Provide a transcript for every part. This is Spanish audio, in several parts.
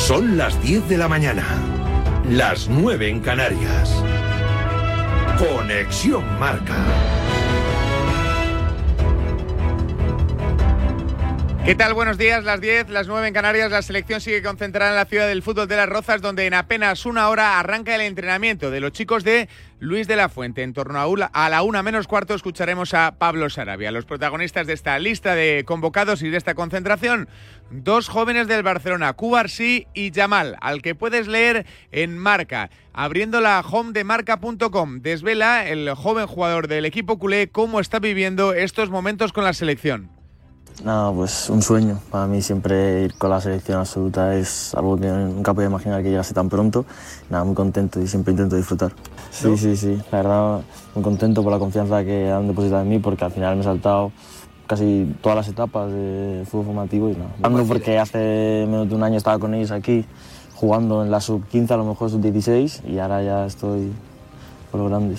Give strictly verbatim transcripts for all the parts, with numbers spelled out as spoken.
Son las diez de la mañana, las nueve en Canarias. Conexión Marca. ¿Qué tal? Buenos días, las diez, las nueve en Canarias. La selección sigue concentrada en la ciudad del fútbol de Las Rozas, donde en apenas una hora arranca el entrenamiento de los chicos de Luis de la Fuente. En torno a la una menos cuarto escucharemos a Pablo Sarabia. Los protagonistas de esta lista de convocados y de esta concentración, dos jóvenes del Barcelona, Cubarsí y Yamal, al que puedes leer en Marca. Abriendo la home de marca punto com, desvela el joven jugador del equipo culé cómo está viviendo estos momentos con la selección. Nada, pues un sueño. Para mí siempre ir con la selección absoluta es algo que nunca podía imaginar que llegase tan pronto. Nada, muy contento y siempre intento disfrutar. Sí, ¿no? sí, sí. La verdad, muy contento por la confianza que han depositado en mí, porque al final me he saltado casi todas las etapas de fútbol formativo y nada. Ando porque hace menos de un año estaba con ellos aquí, jugando en la sub quince, a lo mejor sub dieciséis, y ahora ya estoy por los grandes.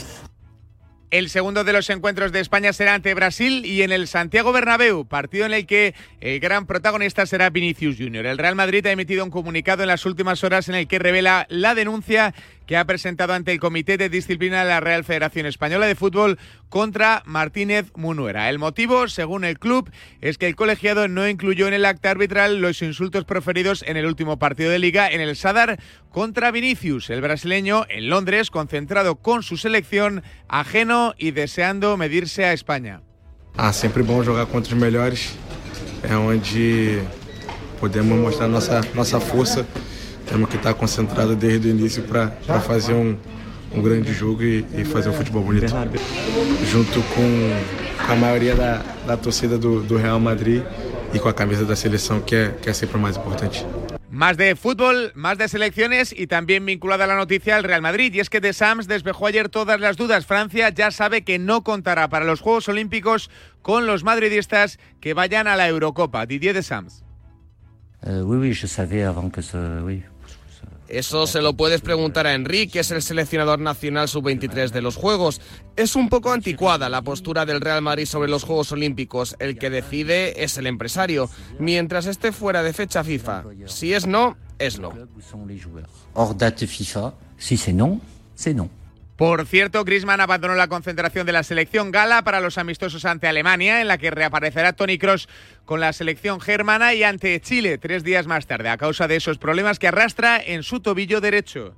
El segundo de los encuentros de España será ante Brasil y en el Santiago Bernabéu, partido en el que el gran protagonista será Vinicius Junior. El Real Madrid ha emitido un comunicado en las últimas horas en el que revela la denuncia que ha presentado ante el Comité de Disciplina de la Real Federación Española de Fútbol contra Martínez Munuera. El motivo, según el club, es que el colegiado no incluyó en el acta arbitral los insultos proferidos en el último partido de Liga en el Sadar contra Vinicius, el brasileño, en Londres, concentrado con su selección, ajeno y deseando medirse a España. Ah, siempre bom jogar contra os melhores, é onde podemos mostrar nossa nossa força. Temos que estar concentrados desde o início para fazer um, um grande jogo e, e fazer um futebol bonito. Junto com, com a maioria da, da torcida do, do Real Madrid e com a camisa da seleção, que é, que é sempre o mais importante. Más de fútbol, más de selecciones y también vinculada a la noticia al Real Madrid. Y es que Deschamps despejó ayer todas las dudas. Francia ya sabe que no contará para los Juegos Olímpicos con los madridistas que vayan a la Eurocopa. Didier Deschamps. Uh, oui, oui, je savais avant que ce... oui. Eso se lo puedes preguntar a Enrique, que es el seleccionador nacional sub veintitrés de los Juegos. Es un poco anticuada la postura del Real Madrid sobre los Juegos Olímpicos. El que decide es el empresario, mientras esté fuera de fecha FIFA. Si es no, es no. Hors date FIFA, si c'est non, c'est non. Por cierto, Griezmann abandonó la concentración de la selección gala para los amistosos ante Alemania, en la que reaparecerá Toni Kroos con la selección germana, y ante Chile tres días más tarde, a causa de esos problemas que arrastra en su tobillo derecho.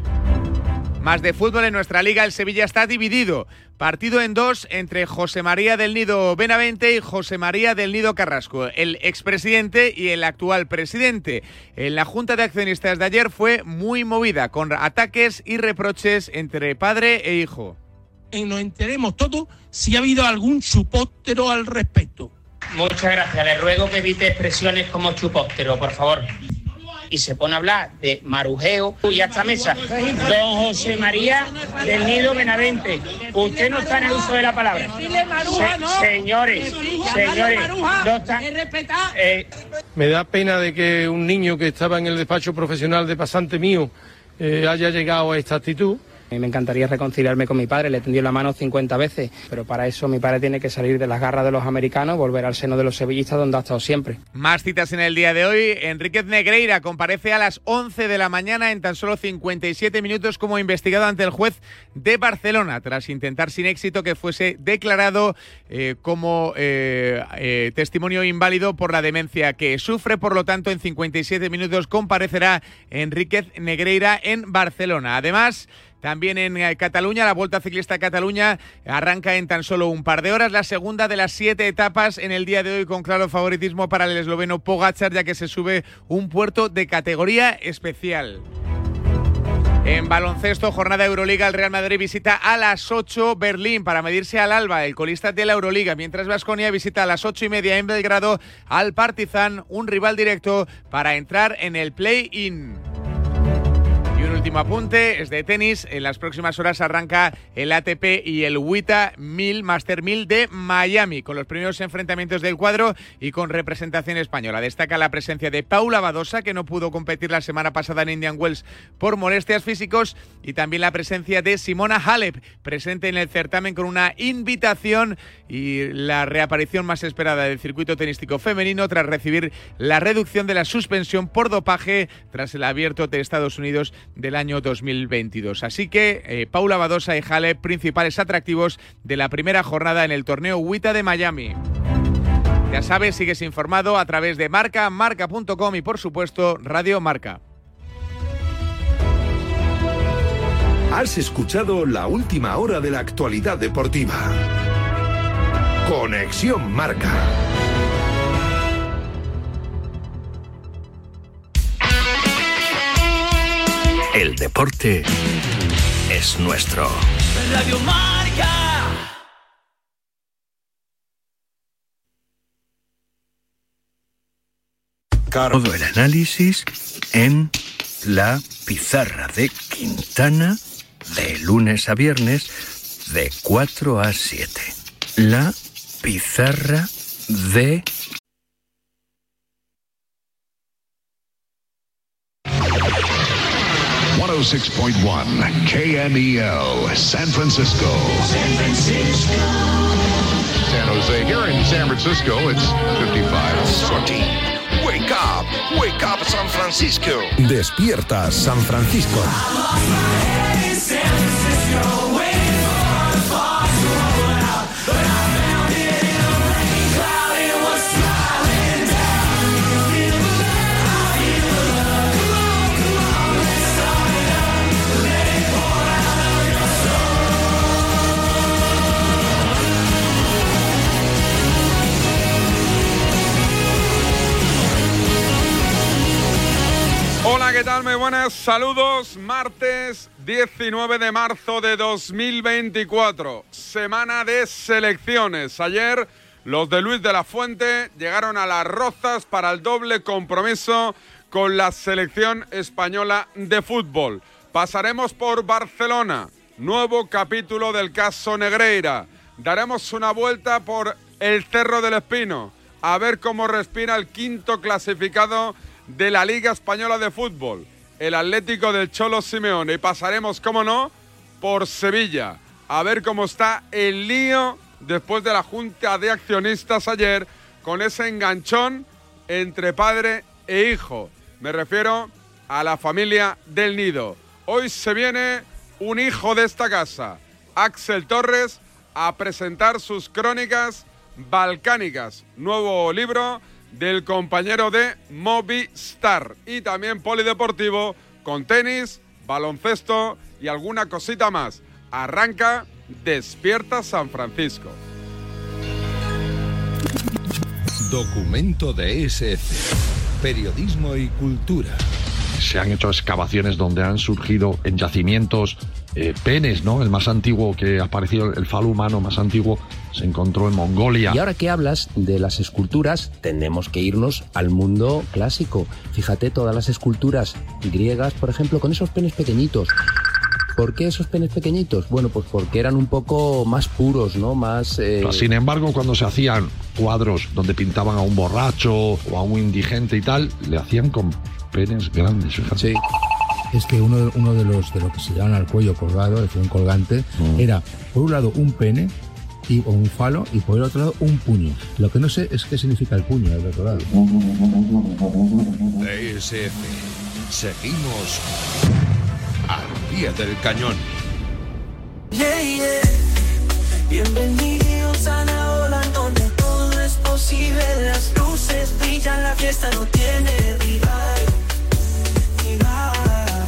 Más de fútbol en nuestra liga, el Sevilla está dividido. Partido en dos entre José María del Nido Benavente y José María del Nido Carrasco, el expresidente y el actual presidente. En la Junta de Accionistas de ayer fue muy movida, con ataques y reproches entre padre e hijo. Y nos enteremos todos si ha habido algún chupóptero al respecto. Muchas gracias. Le ruego que evite expresiones como chupóptero, por favor. Y se pone a hablar de marujeo y a esta mesa. Don José María del Nido Benavente, usted no está en el uso de la palabra. Se, señores, señores, no está, eh. Me da pena de que un niño que estaba en el despacho profesional de pasante mío eh, haya llegado a esta actitud. Me encantaría reconciliarme con mi padre, le he tendido la mano cincuenta veces, pero para eso mi padre tiene que salir de las garras de los americanos, volver al seno de los sevillistas donde ha estado siempre. Más citas en el día de hoy. Enríquez Negreira comparece a las once de la mañana en tan solo cincuenta y siete minutos como investigado ante el juez de Barcelona, tras intentar sin éxito que fuese declarado eh, como eh, eh, testimonio inválido por la demencia que sufre. Por lo tanto, en cincuenta y siete minutos comparecerá Enríquez Negreira en Barcelona. Además, también en Cataluña, la Vuelta Ciclista a Cataluña arranca en tan solo un par de horas, la segunda de las siete etapas en el día de hoy, con claro favoritismo para el esloveno Pogačar, ya que se sube un puerto de categoría especial. En baloncesto, jornada Euroliga, el Real Madrid visita a las ocho Berlín para medirse al Alba, el colista de la Euroliga, mientras Baskonia visita a las ocho y media en Belgrado al Partizan, un rival directo para entrar en el play-in. último apunte es de tenis. En las próximas horas arranca el A T P y el WTA mil Master mil de Miami, con los primeros enfrentamientos del cuadro y con representación española. Destaca la presencia de Paula Badosa, que no pudo competir la semana pasada en Indian Wells por molestias físicos, y también la presencia de Simona Halep, presente en el certamen con una invitación y la reaparición más esperada del circuito tenístico femenino tras recibir la reducción de la suspensión por dopaje tras el Abierto de Estados Unidos del año dos mil veintidós. Así que eh, Paula Badosa y Halep, principales atractivos de la primera jornada en el torneo WTA de Miami. Ya sabes, sigues informado a través de Marca, marca punto com y por supuesto Radio Marca. Has escuchado la última hora de la actualidad deportiva. Conexión Marca. El deporte es nuestro. Radio Marca. Todo el análisis en la pizarra de Quintana de lunes a viernes de cuatro a siete. La pizarra de ciento seis point uno K M E L San Francisco. San Francisco. San Jose. Here in San Francisco, it's fifty-five. Sorty. Wake up, wake up San Francisco. Despierta San Francisco. Hola, ¿qué tal? Muy buenas, saludos. Martes diecinueve de marzo de dos mil veinticuatro, semana de selecciones. Ayer los de Luis de la Fuente llegaron a Las Rozas para el doble compromiso con la selección española de fútbol. Pasaremos por Barcelona, nuevo capítulo del caso Negreira. Daremos una vuelta por el Cerro del Espino, a ver cómo respira el quinto clasificado de la Liga Española de Fútbol, el Atlético del Cholo Simeone. Y pasaremos, cómo no, por Sevilla, a ver cómo está el lío después de la junta de accionistas ayer con ese enganchón entre padre e hijo. Me refiero a la familia del Nido. Hoy se viene un hijo de esta casa, Axel Torres, a presentar sus crónicas balcánicas, nuevo libro del compañero de Movistar, y también polideportivo con tenis, baloncesto y alguna cosita más. Arranca Despierta San Francisco. Documento de S F. Periodismo y cultura. Se han hecho excavaciones donde han surgido en yacimientos eh, penes, ¿no? El más antiguo que ha aparecido, el falo humano más antiguo, se encontró en Mongolia. Y ahora que hablas de las esculturas, tenemos que irnos al mundo clásico. Fíjate, todas las esculturas griegas, por ejemplo, con esos penes pequeñitos. ¿Por qué esos penes pequeñitos? Bueno, pues porque eran un poco más puros, ¿no? Más... Eh... Sin embargo, cuando se hacían cuadros donde pintaban a un borracho o a un indigente y tal, le hacían con penes grandes, fíjate. Sí. Es que uno, uno de los de lo que se llaman al cuello colgado, es decir, un colgante, mm. era por un lado un pene y, o un falo, y por el otro lado un puño. Lo que no sé es qué significa el puño del otro lado. D S F. Seguimos al pie del cañón. Yeah, yeah. Bienvenidos a la ola donde todo es posible. Las luces brillan, la fiesta no tiene rival. rival.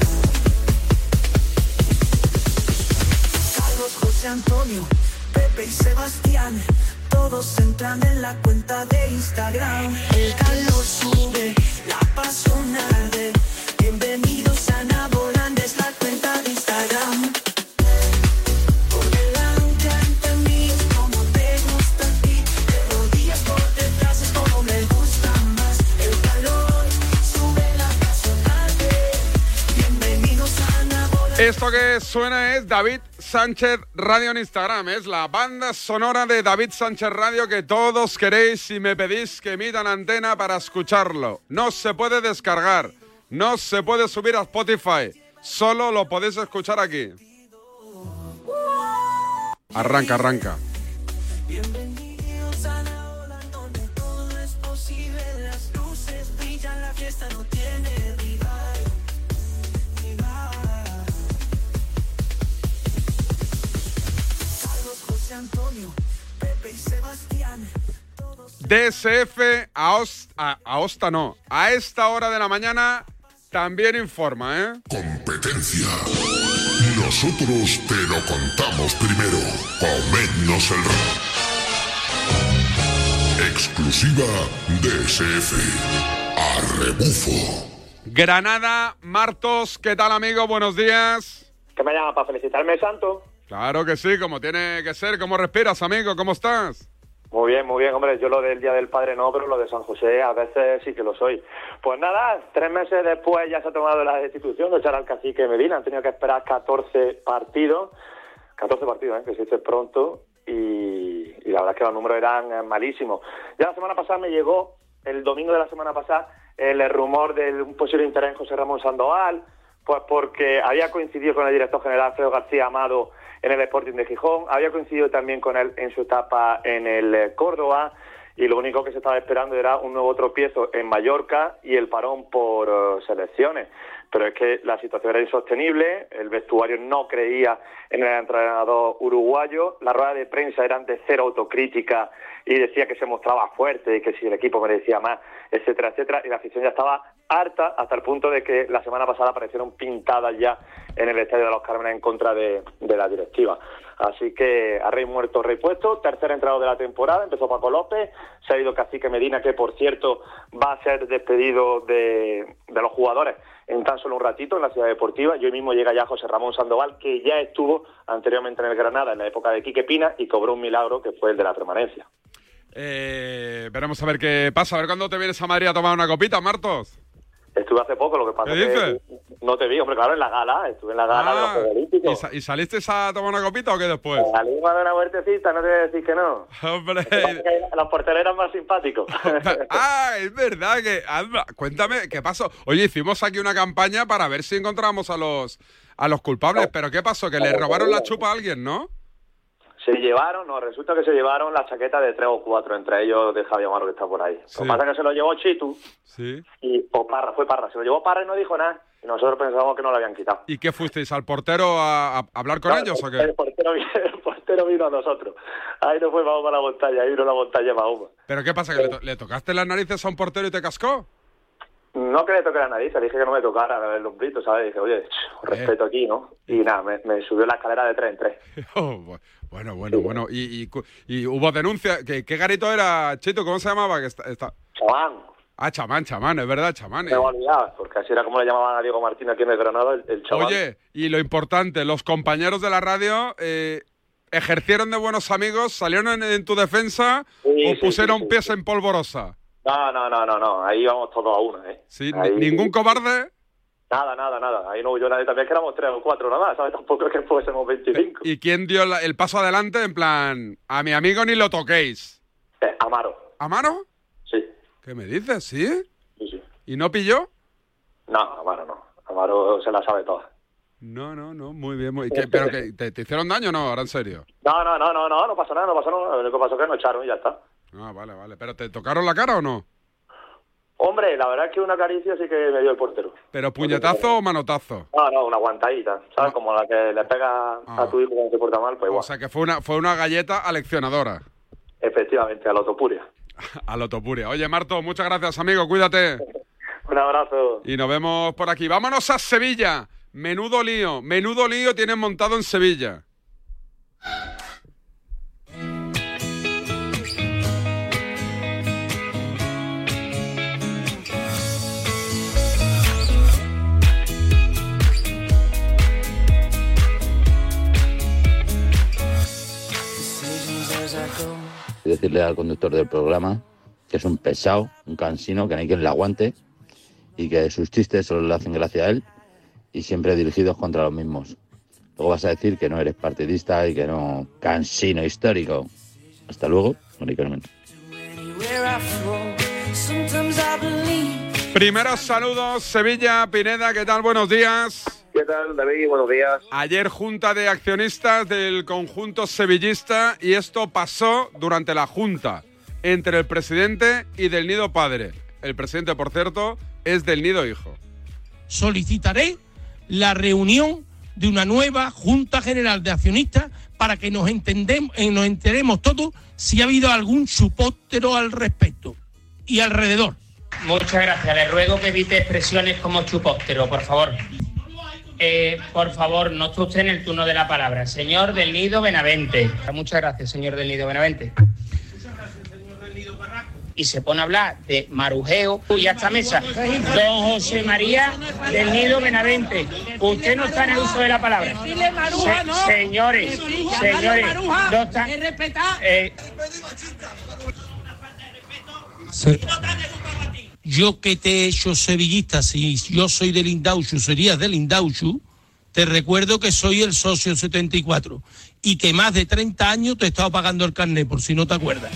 Carlos, José Antonio, Pepe y Sebastián, todos entran en la cuenta de Instagram. El calor sube, la pasión arde. Bienvenidos a Navolanda, es la cuenta de Instagram. Por delante ante mí, como te gusta a ti. De rodillas por detrás es como me gusta más. El calor sube, la pasión arde. Bienvenidos a Esto que suena es David Sánchez Radio en Instagram. Es la banda sonora de David Sánchez Radio que todos queréis y me pedís que emitan antena para escucharlo. No se puede descargar, no se puede subir a Spotify. Solo lo podéis escuchar aquí. Arranca, arranca. Bienvenidos a la ola donde todo es posible. Las luces brillan, la fiesta no tiene rival. Rival. Carlos, José Antonio, Pepe y Sebastián. D S F Aosta, a, Aosta no, a esta hora de la mañana también informa, ¿eh? Competencia. Nosotros te lo contamos primero. Comednos el rap. Exclusiva D S F. A rebufo. Granada, Martos, ¿qué tal, amigo? Buenos días. ¿Qué me llama para felicitarme, Santo? Claro que sí, como tiene que ser. ¿Cómo respiras, amigo? ¿Cómo estás? Muy bien, muy bien, hombre. Yo lo del Día del Padre no, pero lo de San José a veces sí que lo soy. Pues nada, tres meses después ya se ha tomado la destitución de echar al cacique Medina. Han tenido que esperar catorce partidos, catorce partidos, ¿eh? Que se dice pronto, y, y la verdad es que los números eran malísimos. Ya la semana pasada me llegó, el domingo de la semana pasada, el rumor de un posible interés en José Ramón Sandoval, pues porque había coincidido con el director general Alfredo García Amado en el Sporting de Gijón, había coincidido también con él en su etapa en el Córdoba, y lo único que se estaba esperando era un nuevo tropiezo en Mallorca y el parón por uh, selecciones. Pero es que la situación era insostenible, el vestuario no creía en el entrenador uruguayo, las ruedas de prensa eran de cero autocrítica y decía que se mostraba fuerte y que si el equipo merecía más, etcétera, etcétera, y la afición ya estaba harta hasta el punto de que la semana pasada aparecieron pintadas ya en el Estadio de los Cármenes en contra de, de la directiva. Así que a rey muerto, rey puesto, tercer entrenador de la temporada, empezó Paco López, se ha ido Cacique Medina, que por cierto va a ser despedido de, de los jugadores en tan solo un ratito en la Ciudad Deportiva, y hoy mismo llega ya José Ramón Sandoval, que ya estuvo anteriormente en el Granada en la época de Quique Pina y cobró un milagro que fue el de la permanencia. Eh, veremos a ver qué pasa, a ver cuándo te vienes a Madrid a tomar una copita, Martos. Estuve hace poco, lo que pasa ¿Qué es que dices? no te vi, hombre, claro, en la gala, estuve en la gala Ah, de los Juegos Olímpicos. ¿y, sa- ¿Y saliste a tomar una copita o qué después? Salimos de una vueltecita, no te voy a decir que no. Hombre. Los porteros eran más simpáticos. Ah, es verdad que... anda, cuéntame, ¿qué pasó? Oye, hicimos aquí una campaña para ver si encontramos a los a los culpables, pero ¿qué pasó? Que le robaron la chupa a alguien, ¿no? Se llevaron, no, resulta que se llevaron la chaqueta de tres o cuatro, entre ellos de Javier Amaro, que está por ahí. Sí. Lo que pasa es que se lo llevó Chitu, Sí. y, o Parra, fue Parra, se lo llevó Parra y no dijo nada, y nosotros pensábamos que no lo habían quitado. ¿Y qué fuisteis? ¿Al portero a, a hablar con No, ellos o el, qué? portero, vino- el portero vino a nosotros. Ahí no fue Mahoma a la montaña, ahí vino la montaña Mahoma. ¿Pero qué pasa? ¿Que le, to- le tocaste las narices a un portero y te cascó? No que le toque la nariz, le dije que no me tocara el hombrito, ¿sabes? Dije, oye, ch, respeto aquí, ¿no? Y nada, me, me subió la escalera de tres en tres. Oh, bu- bueno, bueno, bueno. Y, y, cu- y hubo denuncia. ¿Qué, ¿Qué garito era, Chito? ¿Cómo se llamaba? Que está, está... Chamán. Ah, chamán, chamán, es verdad, chamán. Me he olvidado, porque así era como le llamaban a Diego Martín aquí en el Granada, el, el chaval. Oye, y lo importante, los compañeros de la radio eh, ejercieron de buenos amigos, salieron en, en tu defensa Sí, o sí, pusieron sí, sí, pies en polvorosa. No, no, no, no, no, ahí vamos todos a una, ¿eh? Sí, Ahí- ni- ningún cobarde. Nada, nada, nada, ahí no huyó nadie, también es que éramos tres o cuatro nada más, ¿sabes? Tampoco es que fuésemos veinticinco. ¿Y quién dio la- el paso adelante en plan, a mi amigo ni lo toquéis? Eh, Amaro. ¿Amaro? Sí. ¿Qué me dices? ¿Sí? Sí, sí. ¿Y no pilló? No, Amaro no, Amaro se la sabe toda. No, no, no, muy bien. Muy... ¿Qué- ¿Pero que te, te hicieron daño o no? Ahora en serio. No, no, no, no, no, no pasa nada, no pasa nada, lo único que pasó es que nos echaron y ya está. Ah, vale, vale. ¿Pero te tocaron la cara o no? Hombre, la verdad es que una caricia sí que me dio el portero. ¿Pero puñetazo o manotazo? No, no, una aguantadita, ¿sabes? Como la que le pega a tu hijo cuando se porta mal, pues igual. O sea que fue una, fue una galleta aleccionadora. Efectivamente, a la autopuria. A lo topuria. Oye, Marto, muchas gracias, amigo. Cuídate. Un abrazo. Y nos vemos por aquí. Vámonos a Sevilla. Menudo lío. Menudo lío tienen montado en Sevilla. Y decirle al conductor del programa que es un pesado, un cansino, que no hay quien le aguante y que sus chistes solo le hacen gracia a él y siempre dirigidos contra los mismos. Luego vas a decir que no eres partidista y que no, cansino histórico. Hasta luego, Mari Carmen. Primeros saludos, Sevilla, Pineda, ¿qué tal? Buenos días. ¿Qué tal, David? Buenos días. Ayer junta de accionistas del conjunto sevillista y esto pasó durante la junta entre el presidente y del Nido Padre. El presidente, por cierto, es del Nido Hijo. Solicitaré la reunión de una nueva Junta General de Accionistas para que nos, entendemos, eh, nos enteremos todos si ha habido algún chupóptero al respecto y alrededor. Muchas gracias. Le ruego que evite expresiones como chupóptero, por favor. Eh, por favor, no está usted en el turno de la palabra. Señor del Nido Benavente. Muchas gracias, señor del Nido Benavente. Y se pone a hablar de marujeo y a esta mesa. Don José María del Nido Benavente. Usted no está en el uso de la palabra. Se, señores, señores, no está. Eh, Sí. Yo que te he hecho sevillista, si yo soy del Indauchu, serías del Indauchu, te recuerdo que soy el socio setenta y cuatro y que más de treinta años te he estado pagando el carnet, por si no te acuerdas.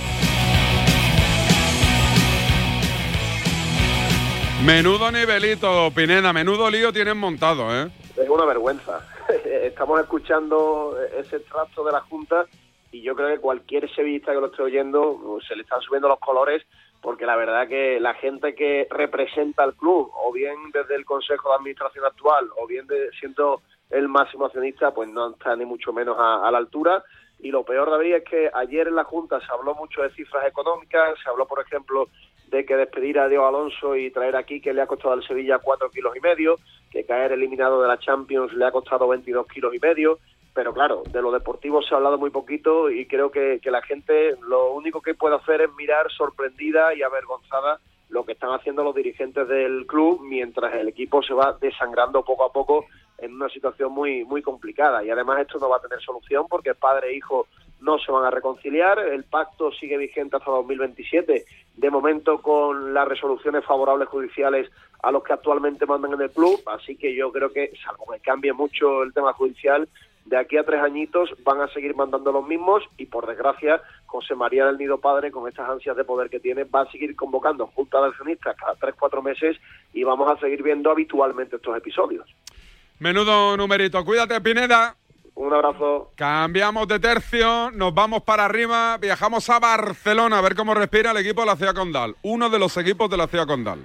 Menudo nivelito, Pineda, menudo lío tienen montado, ¿eh? Es una vergüenza. Estamos escuchando ese extracto de la Junta y yo creo que cualquier sevillista que lo esté oyendo se le están subiendo los colores, porque la verdad que la gente que representa al club, o bien desde el Consejo de Administración actual, o bien de, siendo el máximo accionista, pues no está ni mucho menos a, a la altura. Y lo peor, David, es que ayer en la Junta se habló mucho de cifras económicas, se habló, por ejemplo, de que despedir a Diego Alonso y traer aquí que le ha costado al Sevilla cuatro kilos y medio, que caer eliminado de la Champions le ha costado veintidós kilos y medio. Pero claro, de lo deportivo se ha hablado muy poquito y creo que, que la gente lo único que puede hacer es mirar sorprendida y avergonzada lo que están haciendo los dirigentes del club mientras el equipo se va desangrando poco a poco en una situación muy muy complicada. Y además esto no va a tener solución porque padre e hijo no se van a reconciliar, el pacto sigue vigente hasta dos mil veintisiete, de momento con las resoluciones favorables judiciales a los que actualmente mandan en el club, así que yo creo que, salvo que cambie mucho el tema judicial, de aquí a tres añitos van a seguir mandando los mismos y, por desgracia, José María del Nido Padre, con estas ansias de poder que tiene, va a seguir convocando juntas de accionistas cada tres, cuatro meses y vamos a seguir viendo habitualmente estos episodios. Menudo numerito. Cuídate, Pineda. Un abrazo. Cambiamos de tercio, nos vamos para arriba, viajamos a Barcelona a ver cómo respira el equipo de la Ciudad Condal, uno de los equipos de la Ciudad Condal.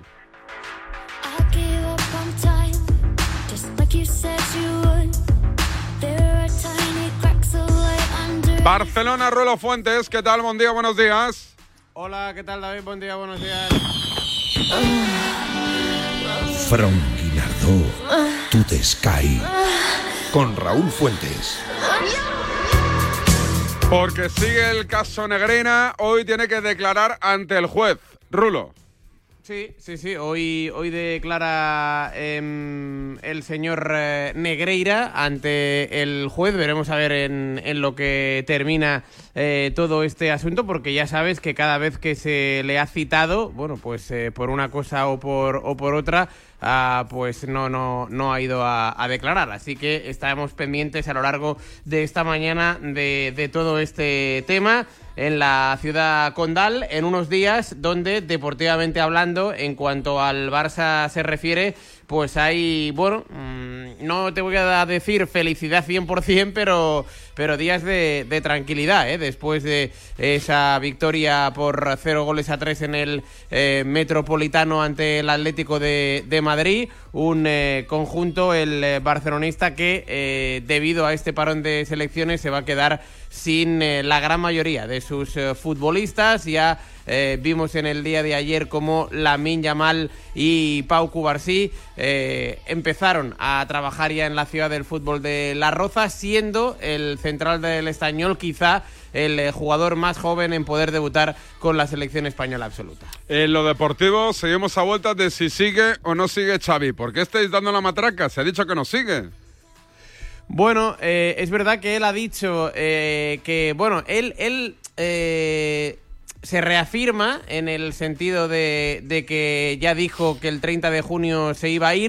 Barcelona, Ruelo Fuentes, ¿qué tal? Buen día, buenos días. Hola, ¿qué tal, David? Buen día, buenos días. From Guinardó, to the Sky, con Raúl Fuentes. Porque sigue el caso Negreira, hoy tiene que declarar ante el juez. Rulo. Sí, sí, sí. Hoy, hoy declara eh, el señor eh, Negreira ante el juez. Veremos a ver en, en lo que termina eh, todo este asunto, porque ya sabes que cada vez que se le ha citado, bueno, pues eh, por una cosa o por o por otra, ah, pues no, no, no ha ido a, a declarar. Así que estaremos pendientes a lo largo de esta mañana de, de todo este tema en la Ciudad Condal, en unos días donde, deportivamente hablando, en cuanto al Barça se refiere, pues hay, bueno, mmm, no te voy a decir felicidad cien por ciento, pero, pero días de, de tranquilidad, ¿eh? Después de esa victoria por cero goles a tres en el eh, Metropolitano ante el Atlético de, de Madrid, un eh, conjunto, el eh, barcelonista, que eh, debido a este parón de selecciones se va a quedar sin eh, la gran mayoría de sus eh, futbolistas. Ya eh, vimos en el día de ayer cómo Lamine Yamal y Pau Cubarsí eh, empezaron a trabajar ya en la ciudad del fútbol de Las Rozas, siendo el central del Estañol quizá el eh, jugador más joven en poder debutar con la selección española absoluta. En lo deportivo seguimos a vueltas de si sigue o no sigue Xavi. ¿Por qué estáis dando la matraca? Se ha dicho que no sigue. Bueno, eh, es verdad que él ha dicho eh, que, bueno, él, él eh, se reafirma en el sentido de, de que ya dijo que el treinta de junio se iba a ir,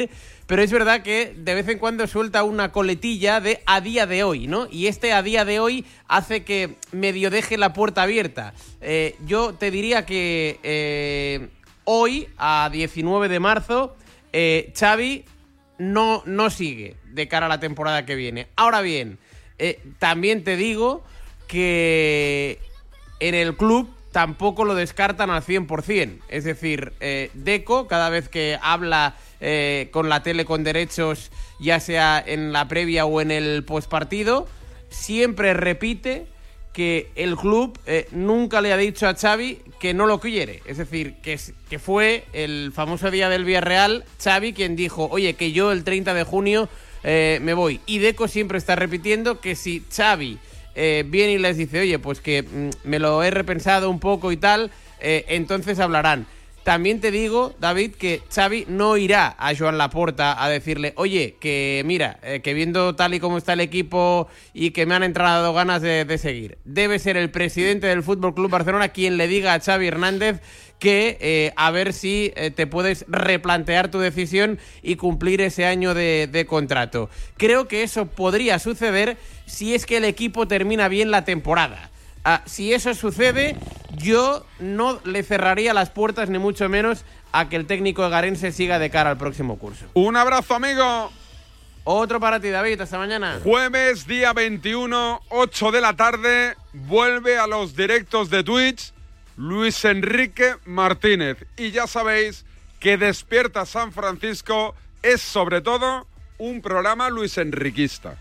pero es verdad que de vez en cuando suelta una coletilla de a día de hoy, ¿no? Y este a día de hoy hace que medio deje la puerta abierta. Eh, yo te diría que eh, hoy, a diecinueve de marzo, eh, Xavi no, no sigue de cara a la temporada que viene. Ahora bien, eh, también te digo que en el club tampoco lo descartan al cien por cien. Es decir, eh, Deco, cada vez que habla eh, con la tele con derechos, ya sea en la previa o en el postpartido, siempre repite que el club eh, nunca le ha dicho a Xavi que no lo quiere. Es decir, que, que fue el famoso día del Villarreal Xavi quien dijo, oye, que yo el treinta de junio eh, me voy. Y Deco siempre está repitiendo que si Xavi Eh, viene y les dice, oye, pues que mm, me lo he repensado un poco y tal, eh, entonces hablarán. También te digo, David, que Xavi no irá a Joan Laporta a decirle, oye, que mira, eh, que viendo tal y como está el equipo y que me han entrado ganas de, de seguir. Debe ser el presidente del F C Barcelona quien le diga a Xavi Hernández que eh, a ver si eh, te puedes replantear tu decisión y cumplir ese año de, de contrato. Creo que eso podría suceder si es que el equipo termina bien la temporada. Ah, si eso sucede, yo no le cerraría las puertas, ni mucho menos, a que el técnico egarense siga de cara al próximo curso. Un abrazo, amigo. Otro para ti, David. Hasta mañana. Jueves, día veintiuno, ocho de la tarde, vuelve a los directos de Twitch Luis Enrique Martínez. Y ya sabéis que Despierta San Francisco es sobre todo un programa luis enriquista.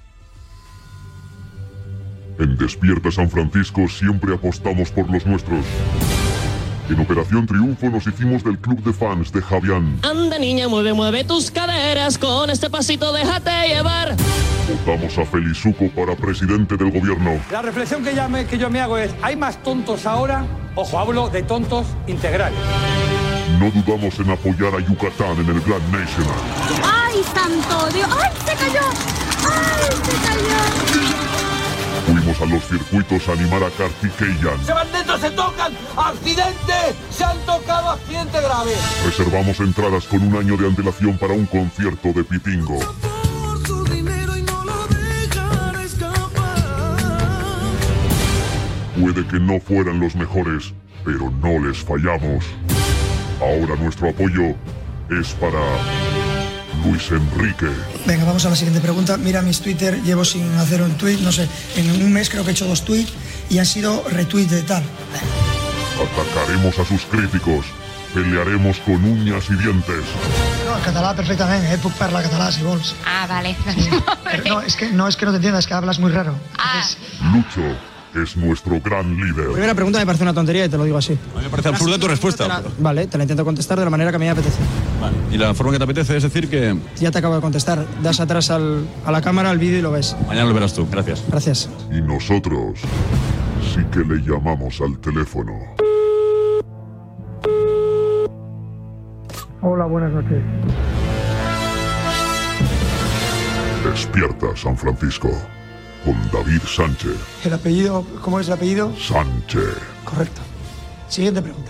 En Despierta San Francisco siempre apostamos por los nuestros. En Operación Triunfo nos hicimos del club de fans de Javián. Anda niña, mueve, mueve tus caderas, con este pasito déjate llevar. Votamos a Felizuco para presidente del gobierno. La reflexión que, ya me, que yo me hago es, ¿hay más tontos ahora? Ojo, hablo de tontos integrales. No dudamos en apoyar a Yucatán en el Grand National. ¡Ay, santo Dios! ¡Ay, se cayó! ¡Ay, se cayó! Fuimos a los circuitos a animar a Kartikeyan. ¡Se van dentro, se tocan! ¡Accidente! ¡Se han tocado, accidente grave! Reservamos entradas con un año de antelación para un concierto de Pitingo. Puede que no fueran los mejores, pero no les fallamos. Ahora nuestro apoyo es para Luis Enrique. Venga, vamos a la siguiente pregunta. Mira mis Twitter, llevo sin hacer un tweet, no sé, en un mes creo que he hecho dos tweets y han sido retweets de tal. Atacaremos a sus críticos, pelearemos con uñas y dientes. No, en català perfectament, eh? Puc parlar català si vols. Ah, vale. Pero no, es que no es que no te entiendas, es que hablas muy raro. Entonces... Lucho es nuestro gran líder. Primera pregunta me parece una tontería y te lo digo así. A mí me parece absurda tu respuesta. Te la... Vale, te la intento contestar de la manera que a mí me apetece. Vale. Y la forma que te apetece es decir que... Ya te acabo de contestar. Das atrás al, a la cámara, al vídeo y lo ves. Mañana lo verás tú. Gracias. Gracias. Y nosotros sí que le llamamos al teléfono. Hola, buenas noches. Despierta San Francisco con David Sánchez. ¿El apellido? ¿Cómo es el apellido? Sánchez. Correcto. Siguiente pregunta.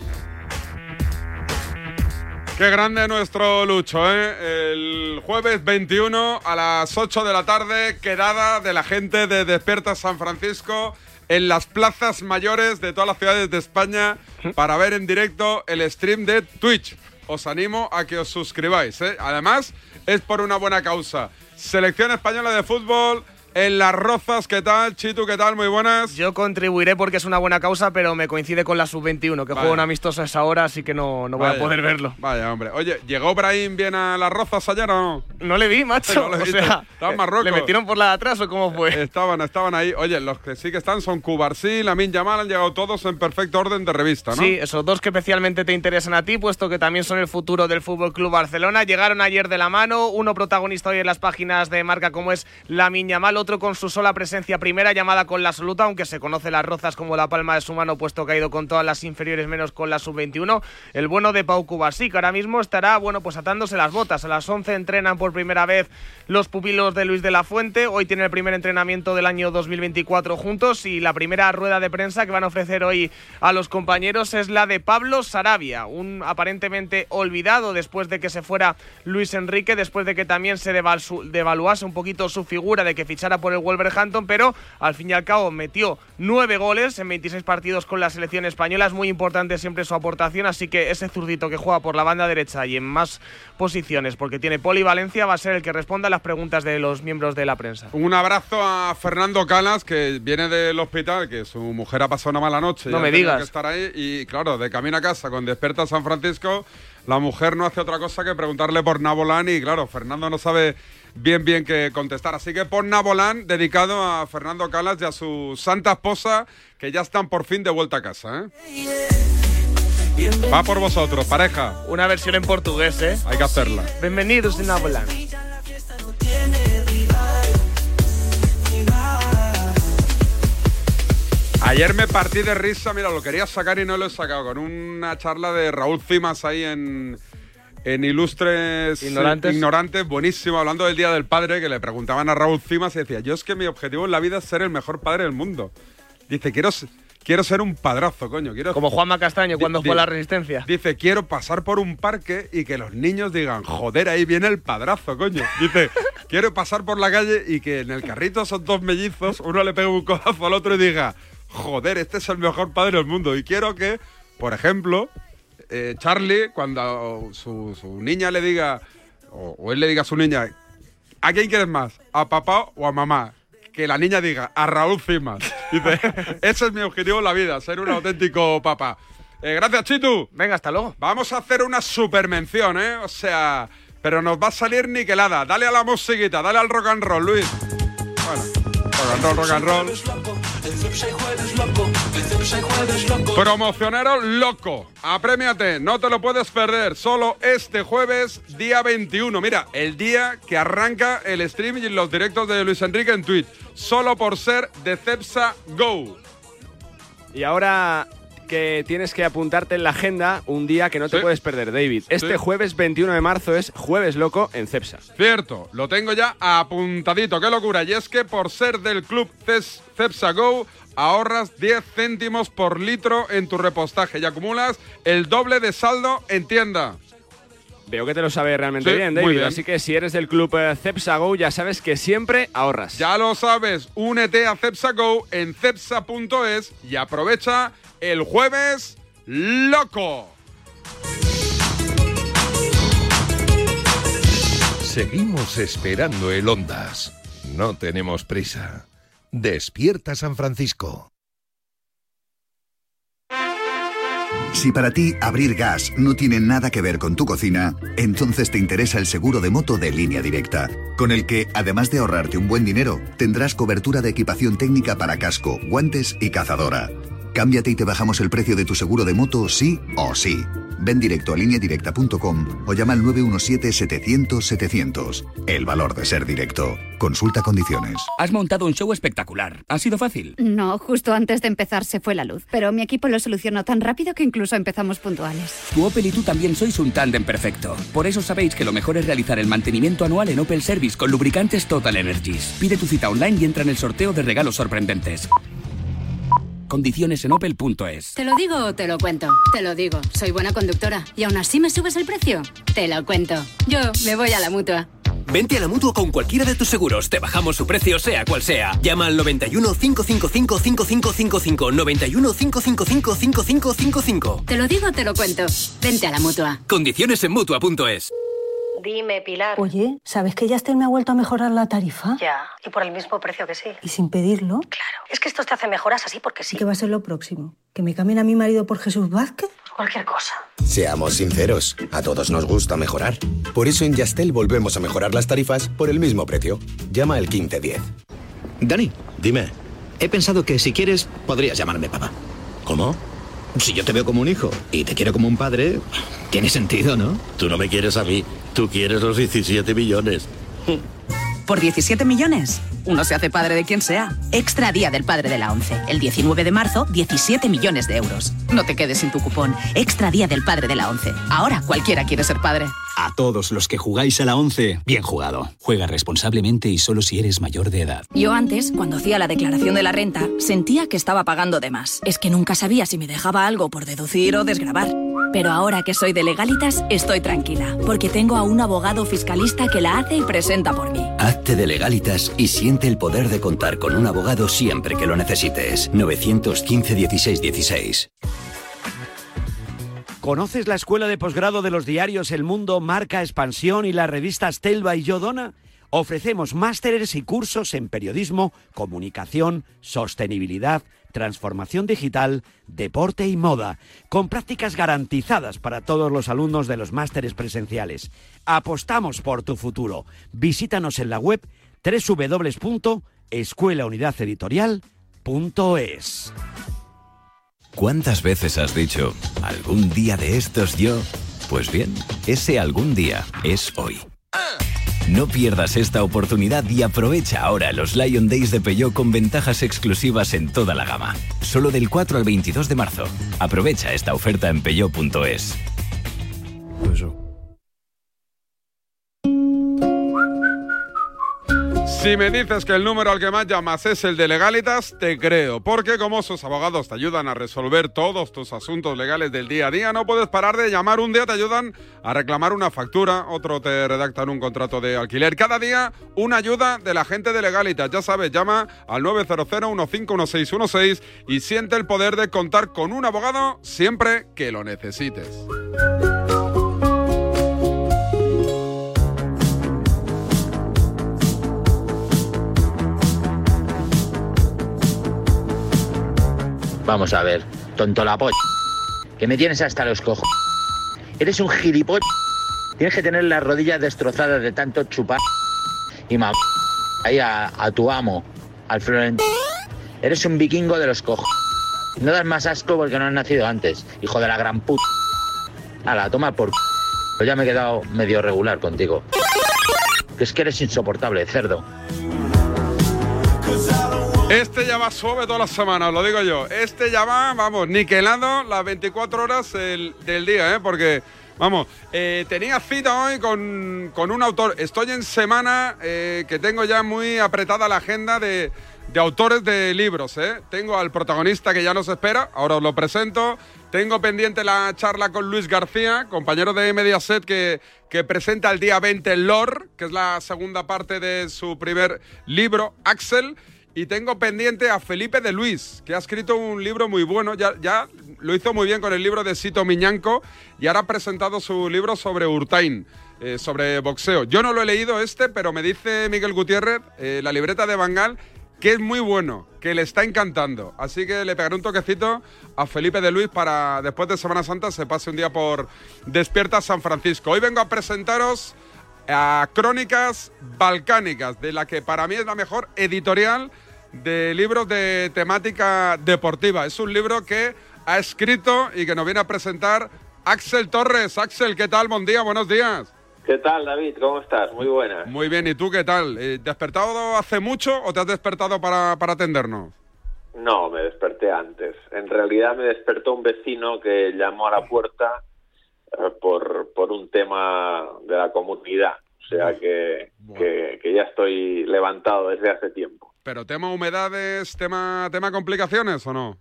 Qué grande nuestro Lucho, ¿eh? El jueves veintiuno a las ocho de la tarde, quedada de la gente de Despierta San Francisco en las plazas mayores de todas las ciudades de España para ver en directo el stream de Twitch. Os animo a que os suscribáis, ¿eh? Además, es por una buena causa. Selección española de fútbol en Las Rozas. ¿Qué tal, Chitu? ¿Qué tal? Muy buenas. Yo contribuiré porque es una buena causa, pero me coincide con la sub veintiuno, que juega un amistoso a esa hora, así que no, no voy Vaya. a poder verlo. Vaya, hombre. Oye, ¿llegó Brahim bien a Las Rozas ayer o no? No le vi, macho. No lo he o visto. sea, Estaba en Marruecos. ¿le metieron por la de atrás o cómo fue? Estaban, estaban ahí. Oye, los que sí que están son Cubarsí, Lamine Yamal, han llegado todos en perfecto orden de revista, ¿no? Sí, esos dos que especialmente te interesan a ti, puesto que también son el futuro del F C Barcelona. Llegaron ayer de la mano, uno protagonista hoy en las páginas de Marca como es Lamine Yamal, al otro con su sola presencia primera, llamada con la absoluta, aunque se conoce las rozas como la palma de su mano, puesto que ha ido con todas las inferiores menos con la sub veintiuno. El bueno de Pau Kubasik ahora mismo estará, bueno, pues atándose las botas. A las once entrenan por primera vez los pupilos de Luis de la Fuente. Hoy tiene el primer entrenamiento del año dos mil veinticuatro juntos, y la primera rueda de prensa que van a ofrecer hoy a los compañeros es la de Pablo Sarabia, un aparentemente olvidado después de que se fuera Luis Enrique, después de que también se devaluase un poquito su figura, de que fichara por el Wolverhampton, pero al fin y al cabo metió nueve goles en veintiséis partidos con la selección española. Es muy importante siempre su aportación, así que ese zurdito que juega por la banda derecha y en más posiciones, porque tiene polivalencia, va a ser el que responda a las preguntas de los miembros de la prensa. Un abrazo a Fernando Calas, que viene del hospital, que su mujer ha pasado una mala noche. No me digas. Que estar ahí, y claro, de camino a casa con Despierta San Francisco, la mujer no hace otra cosa que preguntarle por Nabolán, y claro, Fernando no sabe bien bien qué contestar. Así que por Nabolán, dedicado a Fernando Calas y a su santa esposa, que ya están por fin de vuelta a casa, ¿eh? Va por vosotros, pareja. Una versión en portugués, ¿eh? Hay que hacerla. Bienvenidos en Nabolán. Ayer me partí de risa, mira, lo quería sacar y no lo he sacado, con una charla de Raúl Cimas ahí en, en Ilustres Ignorantes. Ignorantes, buenísimo, hablando del Día del Padre, que le preguntaban a Raúl Cimas y decía, yo es que mi objetivo en la vida es ser el mejor padre del mundo. Dice, quiero, quiero ser un padrazo, coño. Quiero... Como Juanma Castaño cuando di, fue a la Resistencia. Dice, quiero pasar por un parque y que los niños digan, joder, ahí viene el padrazo, coño. Dice, quiero pasar por la calle y que en el carrito esos dos mellizos, uno le pegue un codazo al otro y diga, joder, este es el mejor padre del mundo. Y quiero que, por ejemplo, eh, Charlie, cuando su, su niña le diga, o, o él le diga a su niña, ¿a quién quieres más? ¿A papá o a mamá? Que la niña diga, a Raúl Cimas. Dice, ese es mi objetivo en la vida, ser un auténtico papá. Eh, gracias, Chitu. Venga, hasta luego. Vamos a hacer una supermención, ¿eh? O sea, pero nos va a salir niquelada. Dale a la musiquita, dale al rock and roll, Luis. Bueno, rock and roll, rock and roll. Promocionero loco, aprémiate, no te lo puedes perder, solo este jueves, día veintiuno. Mira, el día que arranca el stream y los directos de Luis Enrique en Twitch, solo por ser de Cepsa Go. Y ahora que tienes que apuntarte en la agenda un día que no te sí. puedes perder, David. Este sí. jueves veintiuno de marzo es Jueves Loco en Cepsa. Cierto, lo tengo ya apuntadito, qué locura. Y es que por ser del club Cepsa Go, ahorras diez céntimos por litro en tu repostaje y acumulas el doble de saldo en tienda. Veo que te lo sabes realmente sí, bien, David. Bien. Así que si eres del club eh, Cepsa Go, ya sabes que siempre ahorras. Ya lo sabes, únete a Cepsa Go en cepsa punto es y aprovecha el Jueves Loco. Seguimos esperando el Ondas. No tenemos prisa. Despierta San Francisco. Si para ti abrir gas no tiene nada que ver con tu cocina, entonces te interesa el seguro de moto de Línea Directa, con el que, además de ahorrarte un buen dinero, tendrás cobertura de equipación técnica para casco, guantes y cazadora. Cámbiate y te bajamos el precio de tu seguro de moto sí o sí. Ven directo a línea directa punto com o llama al nueve uno siete, setecientos, setecientos. El valor de ser directo. Consulta condiciones. Has montado un show espectacular. ¿Ha sido fácil? No, justo antes de empezar se fue la luz. Pero mi equipo lo solucionó tan rápido que incluso empezamos puntuales. Tu Opel y tú también sois un tándem perfecto. Por eso sabéis que lo mejor es realizar el mantenimiento anual en Opel Service con lubricantes Total Energies. Pide tu cita online y entra en el sorteo de regalos sorprendentes. Condiciones en opel punto es. ¿Te lo digo o te lo cuento? Te lo digo, soy buena conductora. ¿Y aún así me subes el precio? Te lo cuento. Yo me voy a la Mutua. Vente a la Mutua con cualquiera de tus seguros. Te bajamos su precio sea cual sea. Llama al noventa y uno, cinco cinco cinco, cinco cinco cinco cinco. noventa y uno, cinco cinco cinco, cinco cinco cinco cinco. Te lo digo o te lo cuento. Vente a la Mutua. Condiciones en mutua punto es. Dime, Pilar. Oye, ¿sabes que Yastel me ha vuelto a mejorar la tarifa? Ya, y por el mismo precio que sí. ¿Y sin pedirlo? Claro, es que esto te hace mejoras así porque sí. ¿Qué va a ser lo próximo? ¿Que me cambien a mi marido por Jesús Vázquez? Cualquier cosa. Seamos sinceros, a todos nos gusta mejorar. Por eso en Yastel volvemos a mejorar las tarifas por el mismo precio. Llama al quince diez. Dani. Dime. He pensado que si quieres, podrías llamarme papá. ¿Cómo? Si yo te veo como un hijo y te quiero como un padre, tiene sentido, ¿no? Tú no me quieres a mí, tú quieres los diecisiete millones. ¿Por diecisiete millones? Uno se hace padre de quien sea. Extra Día del Padre de la ONCE. El diecinueve de marzo, diecisiete millones de euros. No te quedes sin tu cupón. Extra Día del Padre de la ONCE. Ahora cualquiera quiere ser padre. A todos los que jugáis a la ONCE, bien jugado. Juega responsablemente y solo si eres mayor de edad. Yo antes, cuando hacía la declaración de la renta, sentía que estaba pagando de más. Es que nunca sabía si me dejaba algo por deducir o desgravar. Pero ahora que soy de Legalitas, estoy tranquila, porque tengo a un abogado fiscalista que la hace y presenta por mí. Hazte de Legalitas y siente el poder de contar con un abogado siempre que lo necesites. nueve uno cinco, dieciséis dieciséis. ¿Conoces la escuela de posgrado de los diarios El Mundo, Marca, Expansión y las revistas Telva y Yo Dona? Ofrecemos másteres y cursos en periodismo, comunicación, sostenibilidad, transformación digital, deporte y moda, con prácticas garantizadas para todos los alumnos de los másteres presenciales. Apostamos por tu futuro. Visítanos en la web doble u doble u doble u punto escuela unidad editorial punto es. ¿Cuántas veces has dicho, algún día de estos yo? Pues bien, ese algún día es hoy. No pierdas esta oportunidad y aprovecha ahora los Lion Days de Peugeot con ventajas exclusivas en toda la gama. Solo del cuatro al veintidós de marzo. Aprovecha esta oferta en peugeot punto es. Si me dices que el número al que más llamas es el de Legalitas, te creo, porque como sus abogados te ayudan a resolver todos tus asuntos legales del día a día, no puedes parar de llamar. Un día te ayudan a reclamar una factura, otro te redactan un contrato de alquiler. Cada día una ayuda de la gente de Legalitas. Ya sabes, llama al nueve cero cero uno cinco uno seis uno seis y siente el poder de contar con un abogado siempre que lo necesites. Vamos a ver, tonto la polla, que me tienes hasta los cojos. Eres un gilipollas. Tienes que tener las rodillas destrozadas de tanto chupar y mam... ahí a, a tu amo, al Florentino. Eres un vikingo de los cojos. No das más asco porque no has nacido antes, hijo de la gran puta. Hala, toma por c... Pues ya me he quedado medio regular contigo. Que es que eres insoportable, cerdo. Este ya va suave todas las semanas, lo digo yo. Este ya va, vamos, niquelado las veinticuatro horas el, del día, ¿eh? Porque, vamos, eh, tenía cita hoy con, con un autor. Estoy en semana eh, que tengo ya muy apretada la agenda de, de autores de libros, ¿eh? Tengo al protagonista que ya nos espera, ahora os lo presento. Tengo pendiente la charla con Luis García, compañero de Mediaset, que, que presenta el día veinte Lore, que es la segunda parte de su primer libro, Axel. Y tengo pendiente a Felipe de Luis, que ha escrito un libro muy bueno. Ya, ya lo hizo muy bien con el libro de Sito Miñanco y ahora ha presentado su libro sobre Urtain, eh, sobre boxeo. Yo no lo he leído este, pero me dice Miguel Gutiérrez, eh, la libreta de Bangal, que es muy bueno, que le está encantando. Así que le pegaré un toquecito a Felipe de Luis para después de Semana Santa se pase un día por Despierta San Francisco. Hoy vengo a presentaros a Crónicas Balcánicas, de la que para mí es la mejor editorial de libros de temática deportiva. Es un libro que ha escrito y que nos viene a presentar Axel Torres. Axel, ¿qué tal? Buen día, buenos días. ¿Qué tal, David? ¿Cómo estás? Muy buena. Muy bien, ¿y tú qué tal? ¿Te has despertado hace mucho o te has despertado para, para atendernos? No, me desperté antes. En realidad me despertó un vecino que llamó a la puerta eh, por, por un tema de la comunidad. O sea que, bueno. que, que ya estoy levantado desde hace tiempo. ¿Pero tema humedades, tema, tema complicaciones o no?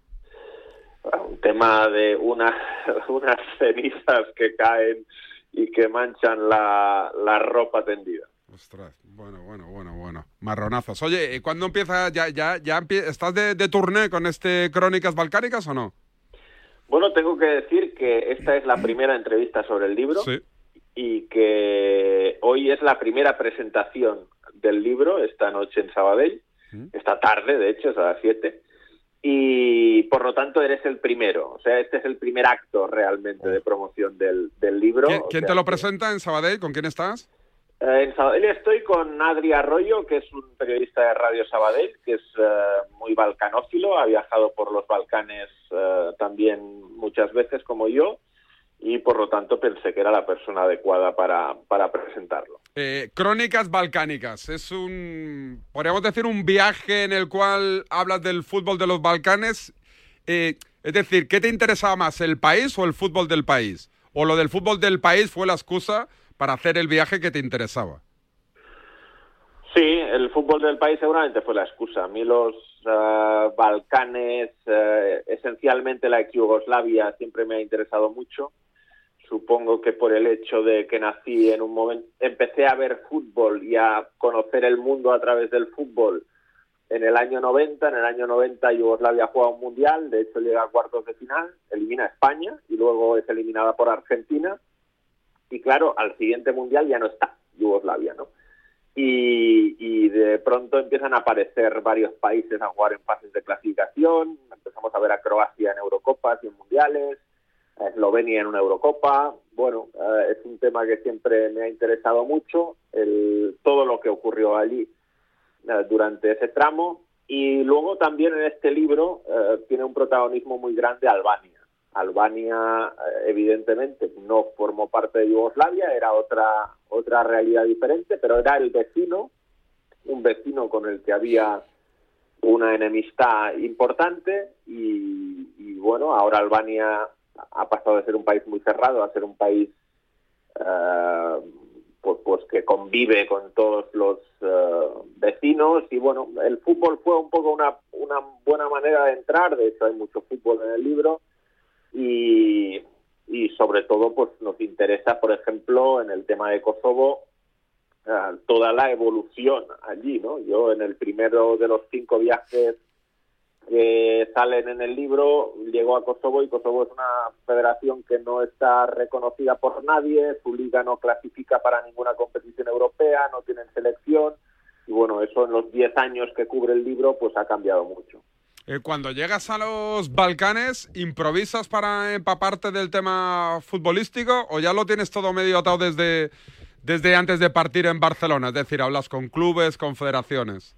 Un tema de una, unas cenizas que caen y que manchan la, la ropa tendida. Ostras, bueno, bueno, bueno, bueno. Marronazos. Oye, ¿cuándo empieza? ¿Ya, ya, ya empie- estás de, de tourné con este Crónicas Balcánicas o no? Bueno, tengo que decir que esta es la primera entrevista sobre el libro. Sí. Y que hoy es la primera presentación del libro, esta noche en Sabadell. Esta tarde, de hecho, es a las siete, y por lo tanto eres el primero, o sea, este es el primer acto realmente de promoción del, del libro. ¿Quién, quién o sea, te lo presenta en Sabadell? ¿Con quién estás? Eh, en Sabadell estoy con Adri Arroyo, que es un periodista de Radio Sabadell, que es eh, muy balcanófilo, ha viajado por los Balcanes eh, también muchas veces como yo, y por lo tanto pensé que era la persona adecuada para, para presentarlo. Eh, Crónicas Balcánicas. Es un, podríamos decir, un viaje en el cual hablas del fútbol de los Balcanes. Eh, es decir, ¿qué te interesaba más, el país o el fútbol del país? ¿O lo del fútbol del país fue la excusa para hacer el viaje que te interesaba? Sí, el fútbol del país seguramente fue la excusa. A mí los uh, Balcanes, uh, esencialmente la ex Yugoslavia, siempre me ha interesado mucho. Supongo que por el hecho de que nací en un momento, empecé a ver fútbol y a conocer el mundo a través del fútbol en el año noventa. En el año noventa Yugoslavia juega un mundial, de hecho llega a cuartos de final, elimina a España y luego es eliminada por Argentina. Y claro, al siguiente mundial ya no está Yugoslavia, ¿no? Y, y de pronto empiezan a aparecer varios países a jugar en fases de clasificación. Empezamos a ver a Croacia en Eurocopas y en mundiales, a Eslovenia en una Eurocopa. Bueno, uh, es un tema que siempre me ha interesado mucho, el, todo lo que ocurrió allí uh, durante ese tramo. Y luego también en este libro uh, tiene un protagonismo muy grande Albania. Albania, evidentemente, no formó parte de Yugoslavia, era otra otra realidad diferente, pero era el vecino, un vecino con el que había una enemistad importante y, y bueno, ahora Albania ha pasado de ser un país muy cerrado a ser un país uh, pues, pues que convive con todos los uh, vecinos y bueno, el fútbol fue un poco una, una buena manera de entrar, de hecho hay mucho fútbol en el libro. Y, y sobre todo pues nos interesa, por ejemplo, en el tema de Kosovo, uh, toda la evolución allí, ¿no? Yo en el primero de los cinco viajes que salen en el libro llego a Kosovo y Kosovo es una federación que no está reconocida por nadie, su liga no clasifica para ninguna competición europea, no tienen selección y bueno, eso en los diez años que cubre el libro pues ha cambiado mucho. Eh, cuando llegas a los Balcanes, ¿improvisas para empaparte del tema futbolístico o ya lo tienes todo medio atado desde, desde antes de partir en Barcelona? Es decir, hablas con clubes, con federaciones.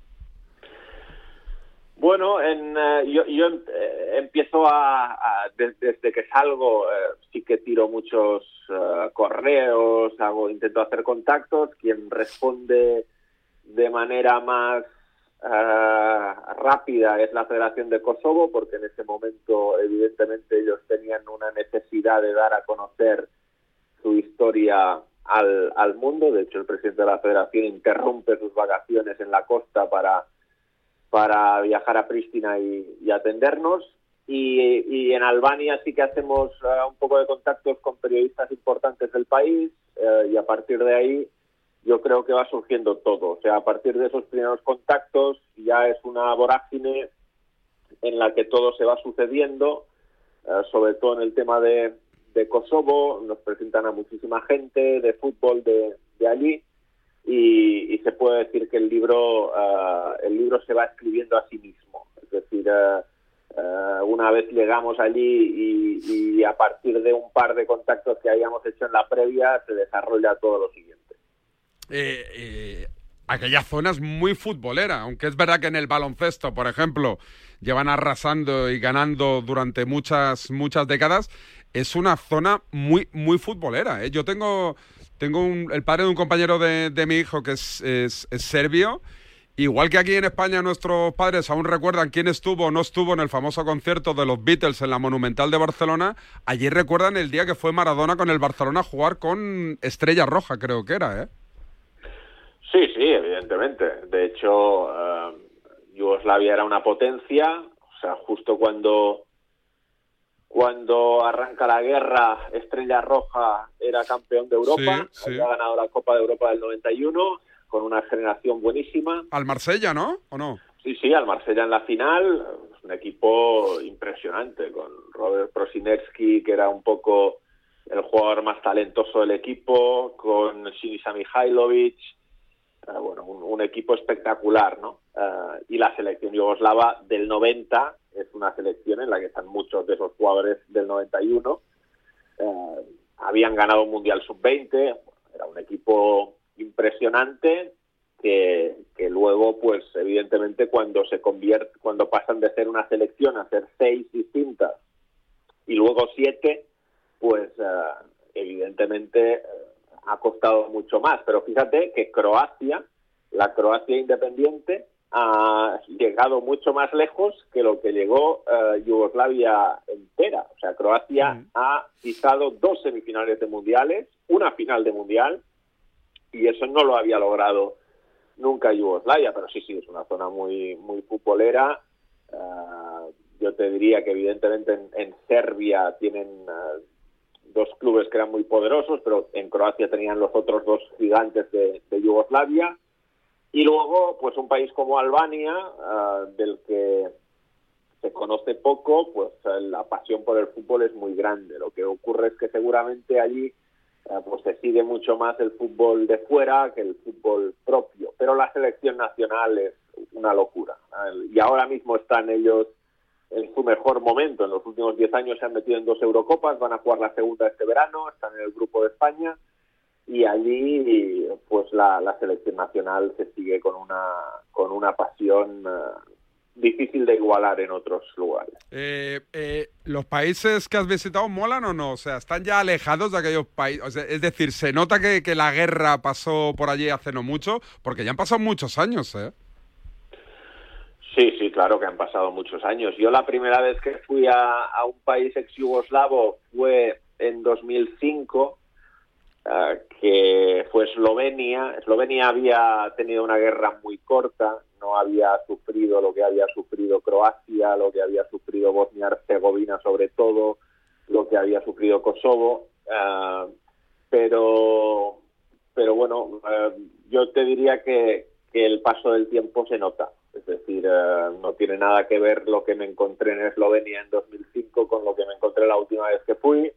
Bueno, en, uh, yo, yo eh, empiezo a, a de, desde que salgo, eh, sí que tiro muchos uh, correos, hago intento hacer contactos. Quien responde de manera más Uh, rápida es la Federación de Kosovo, porque en ese momento evidentemente ellos tenían una necesidad de dar a conocer su historia al, al mundo. De hecho, el presidente de la Federación interrumpe sus vacaciones en la costa para, para viajar a Pristina y, y atendernos. Y, y en Albania sí que hacemos uh, un poco de contactos con periodistas importantes del país uh, y a partir de ahí yo creo que va surgiendo todo. O sea, a partir de esos primeros contactos ya es una vorágine en la que todo se va sucediendo, eh, sobre todo en el tema de, de Kosovo. Nos presentan a muchísima gente de fútbol de, de allí y, y se puede decir que el libro, uh, el libro se va escribiendo a sí mismo. Es decir, uh, uh, una vez llegamos allí y, y a partir de un par de contactos que habíamos hecho en la previa se desarrolla todo lo siguiente. Eh, eh, aquella zona es muy futbolera, aunque es verdad que en el baloncesto, por ejemplo, llevan arrasando y ganando durante muchas muchas décadas, es una zona muy muy futbolera, ¿eh? Yo tengo tengo un, el padre de un compañero de, de mi hijo que es, es, es serbio, igual que aquí en España nuestros padres aún recuerdan quién estuvo o no estuvo en el famoso concierto de los Beatles en la Monumental de Barcelona, allí recuerdan el día que fue Maradona con el Barcelona a jugar con Estrella Roja, creo que era, ¿eh? Sí, sí, evidentemente. De hecho, uh, Yugoslavia era una potencia. O sea, justo cuando cuando arranca la guerra, Estrella Roja era campeón de Europa. Sí, sí. Había ganado la Copa de Europa del noventa y uno con una generación buenísima. Al Marsella, ¿no? ¿O no? Sí, sí, al Marsella en la final. Es un equipo impresionante con Robert Prosinecki, que era un poco el jugador más talentoso del equipo, con Sinisa Mihajlovic. Uh, bueno, un, un equipo espectacular, ¿no? Uh, y la selección yugoslava del noventa es una selección en la que están muchos de esos jugadores del noventa y uno. Uh, habían ganado un Mundial sub veinte, era un equipo impresionante que, que luego, pues, evidentemente, cuando se convierte, cuando pasan de ser una selección a ser seis distintas y luego siete, pues, uh, evidentemente, uh, ha costado mucho más. Pero fíjate que Croacia, la Croacia independiente, ha llegado mucho más lejos que lo que llegó uh, Yugoslavia entera. O sea, Croacia mm. ha pisado dos semifinales de mundiales, una final de mundial, y eso no lo había logrado nunca Yugoslavia. Pero sí, sí, es una zona muy, muy futbolera. Uh, yo te diría que evidentemente en, en Serbia tienen uh, dos clubes que eran muy poderosos, pero en Croacia tenían los otros dos gigantes de, de Yugoslavia. Y luego, pues un país como Albania, uh, del que se conoce poco, pues uh, la pasión por el fútbol es muy grande. Lo que ocurre es que seguramente allí uh, pues se sigue mucho más el fútbol de fuera que el fútbol propio. Pero la selección nacional es una locura. Uh, y ahora mismo están ellos en su mejor momento. En los últimos diez años se han metido en dos Eurocopas, van a jugar la segunda este verano, están en el grupo de España. Y allí, pues la, la selección nacional se sigue con una con una pasión uh, difícil de igualar en otros lugares. Eh, eh, ¿Los países que has visitado molan o no? O sea, ¿están ya alejados de aquellos países? O sea, es decir, ¿se nota que, que la guerra pasó por allí hace no mucho? Porque ya han pasado muchos años, ¿eh? Sí, sí, claro que han pasado muchos años. Yo la primera vez que fui a, a un país ex-yugoslavo fue en dos mil cinco, Uh, que fue Eslovenia. Eslovenia había tenido una guerra muy corta, no había sufrido lo que había sufrido Croacia, lo que había sufrido Bosnia-Herzegovina sobre todo, lo que había sufrido Kosovo, uh, pero pero bueno, uh, yo te diría que, que el paso del tiempo se nota, es decir, uh, no tiene nada que ver lo que me encontré en Eslovenia en dos mil cinco con lo que me encontré la última vez que fui.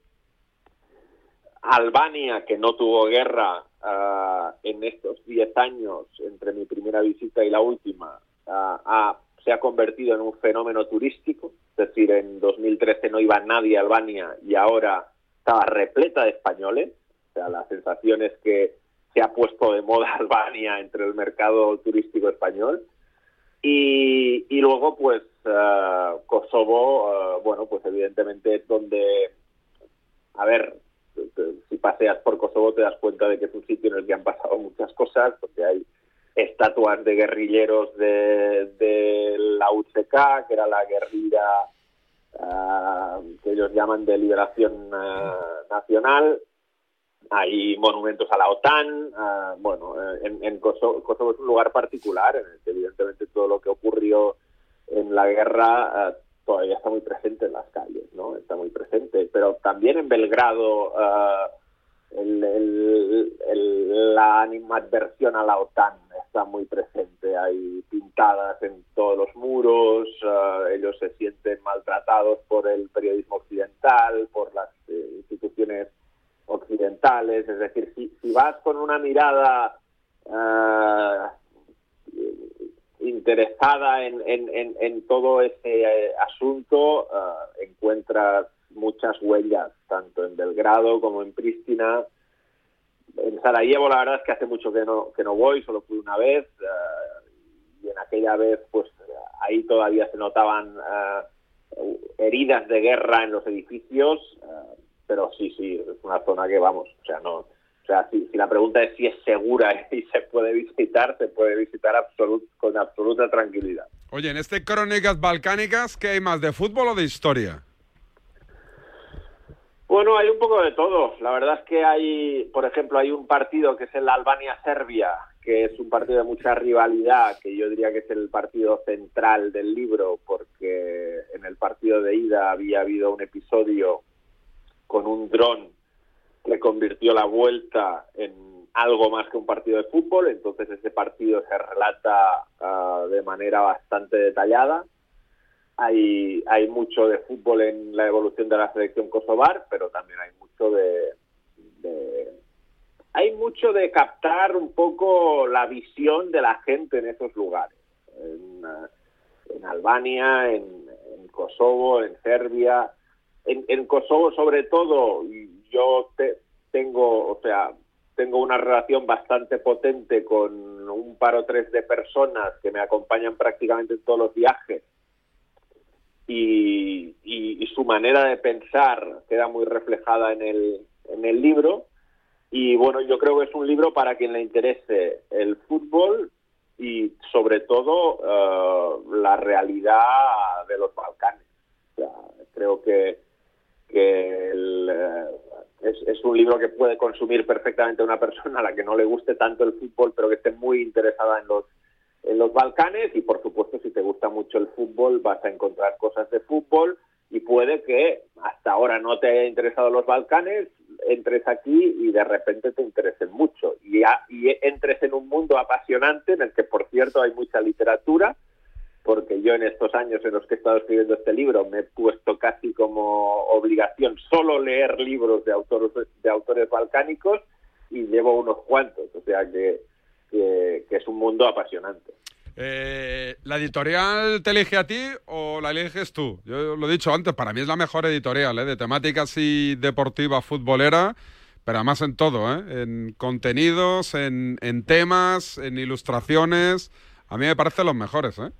Albania, que no tuvo guerra uh, en estos diez años entre mi primera visita y la última, uh, ha, se ha convertido en un fenómeno turístico. Es decir, en dos mil trece no iba nadie a Albania y ahora estaba repleta de españoles. O sea, la sensación es que se ha puesto de moda Albania entre el mercado turístico español. Y, y luego, pues, uh, Kosovo, uh, bueno, pues evidentemente es donde, a ver, si paseas por Kosovo te das cuenta de que es un sitio en el que han pasado muchas cosas, porque hay estatuas de guerrilleros de, de la U C K, que era la guerrilla uh, que ellos llaman de liberación uh, nacional. Hay monumentos a la OTAN. Uh, bueno, en, en Kosovo, Kosovo es un lugar particular en el que evidentemente todo lo que ocurrió en la guerra uh, todavía está muy presente en las calles, ¿no? Está muy presente, pero también en Belgrado uh, el, el, el, la animadversión a la OTAN está muy presente. Hay pintadas en todos los muros, uh, ellos se sienten maltratados por el periodismo occidental, por las eh, instituciones occidentales. Es decir, si, si vas con una mirada uh, interesada en, en, en, en todo ese eh, asunto, uh, encuentras muchas huellas, tanto en Belgrado como en Pristina. En Sarajevo la verdad es que hace mucho que no que no voy, solo fui una vez, uh, y en aquella vez pues ahí todavía se notaban uh, heridas de guerra en los edificios, uh, pero sí, sí, es una zona que vamos, o sea, no... O sea, si, si la pregunta es si es segura y se puede visitar, se puede visitar absolut, con absoluta tranquilidad. Oye, en este Crónicas Balcánicas, ¿qué hay más, de fútbol o de historia? Bueno, hay un poco de todo. La verdad es que hay, por ejemplo, hay un partido que es el Albania-Serbia, que es un partido de mucha rivalidad, que yo diría que es el partido central del libro, porque en el partido de ida había habido un episodio con un dron que convirtió la vuelta en algo más que un partido de fútbol. Entonces ese partido se relata uh, de manera bastante detallada. Hay, hay mucho de fútbol en la evolución de la selección kosovar, pero también hay mucho de, de hay mucho de captar un poco la visión de la gente en esos lugares. En, uh, en Albania, en, en Kosovo, en Serbia. En, en Kosovo sobre todo, yo te, tengo, o sea, tengo una relación bastante potente con un par o tres de personas que me acompañan prácticamente en todos los viajes, y, y, y su manera de pensar queda muy reflejada en el, en el libro. Y bueno, yo creo que es un libro para quien le interese el fútbol y sobre todo uh, la realidad de los Balcanes. O sea, creo que, que el, uh, es, es un libro que puede consumir perfectamente una persona a la que no le guste tanto el fútbol, pero que esté muy interesada en los en los Balcanes. Y por supuesto, si te gusta mucho el fútbol, vas a encontrar cosas de fútbol, y puede que hasta ahora no te haya interesado los Balcanes, entres aquí y de repente te interesen mucho y, a, y entres en un mundo apasionante en el que, por cierto, hay mucha literatura, porque yo en estos años en los que he estado escribiendo este libro me he puesto casi como obligación solo leer libros de autores, de autores balcánicos, y llevo unos cuantos, o sea que, que, que es un mundo apasionante. Eh, ¿La editorial te elige a ti o la eliges tú? Yo lo he dicho antes, para mí es la mejor editorial, ¿eh? De temática así deportiva, futbolera, pero además en todo, ¿eh? En contenidos, en, en temas, en ilustraciones. A mí me parecen los mejores, ¿eh?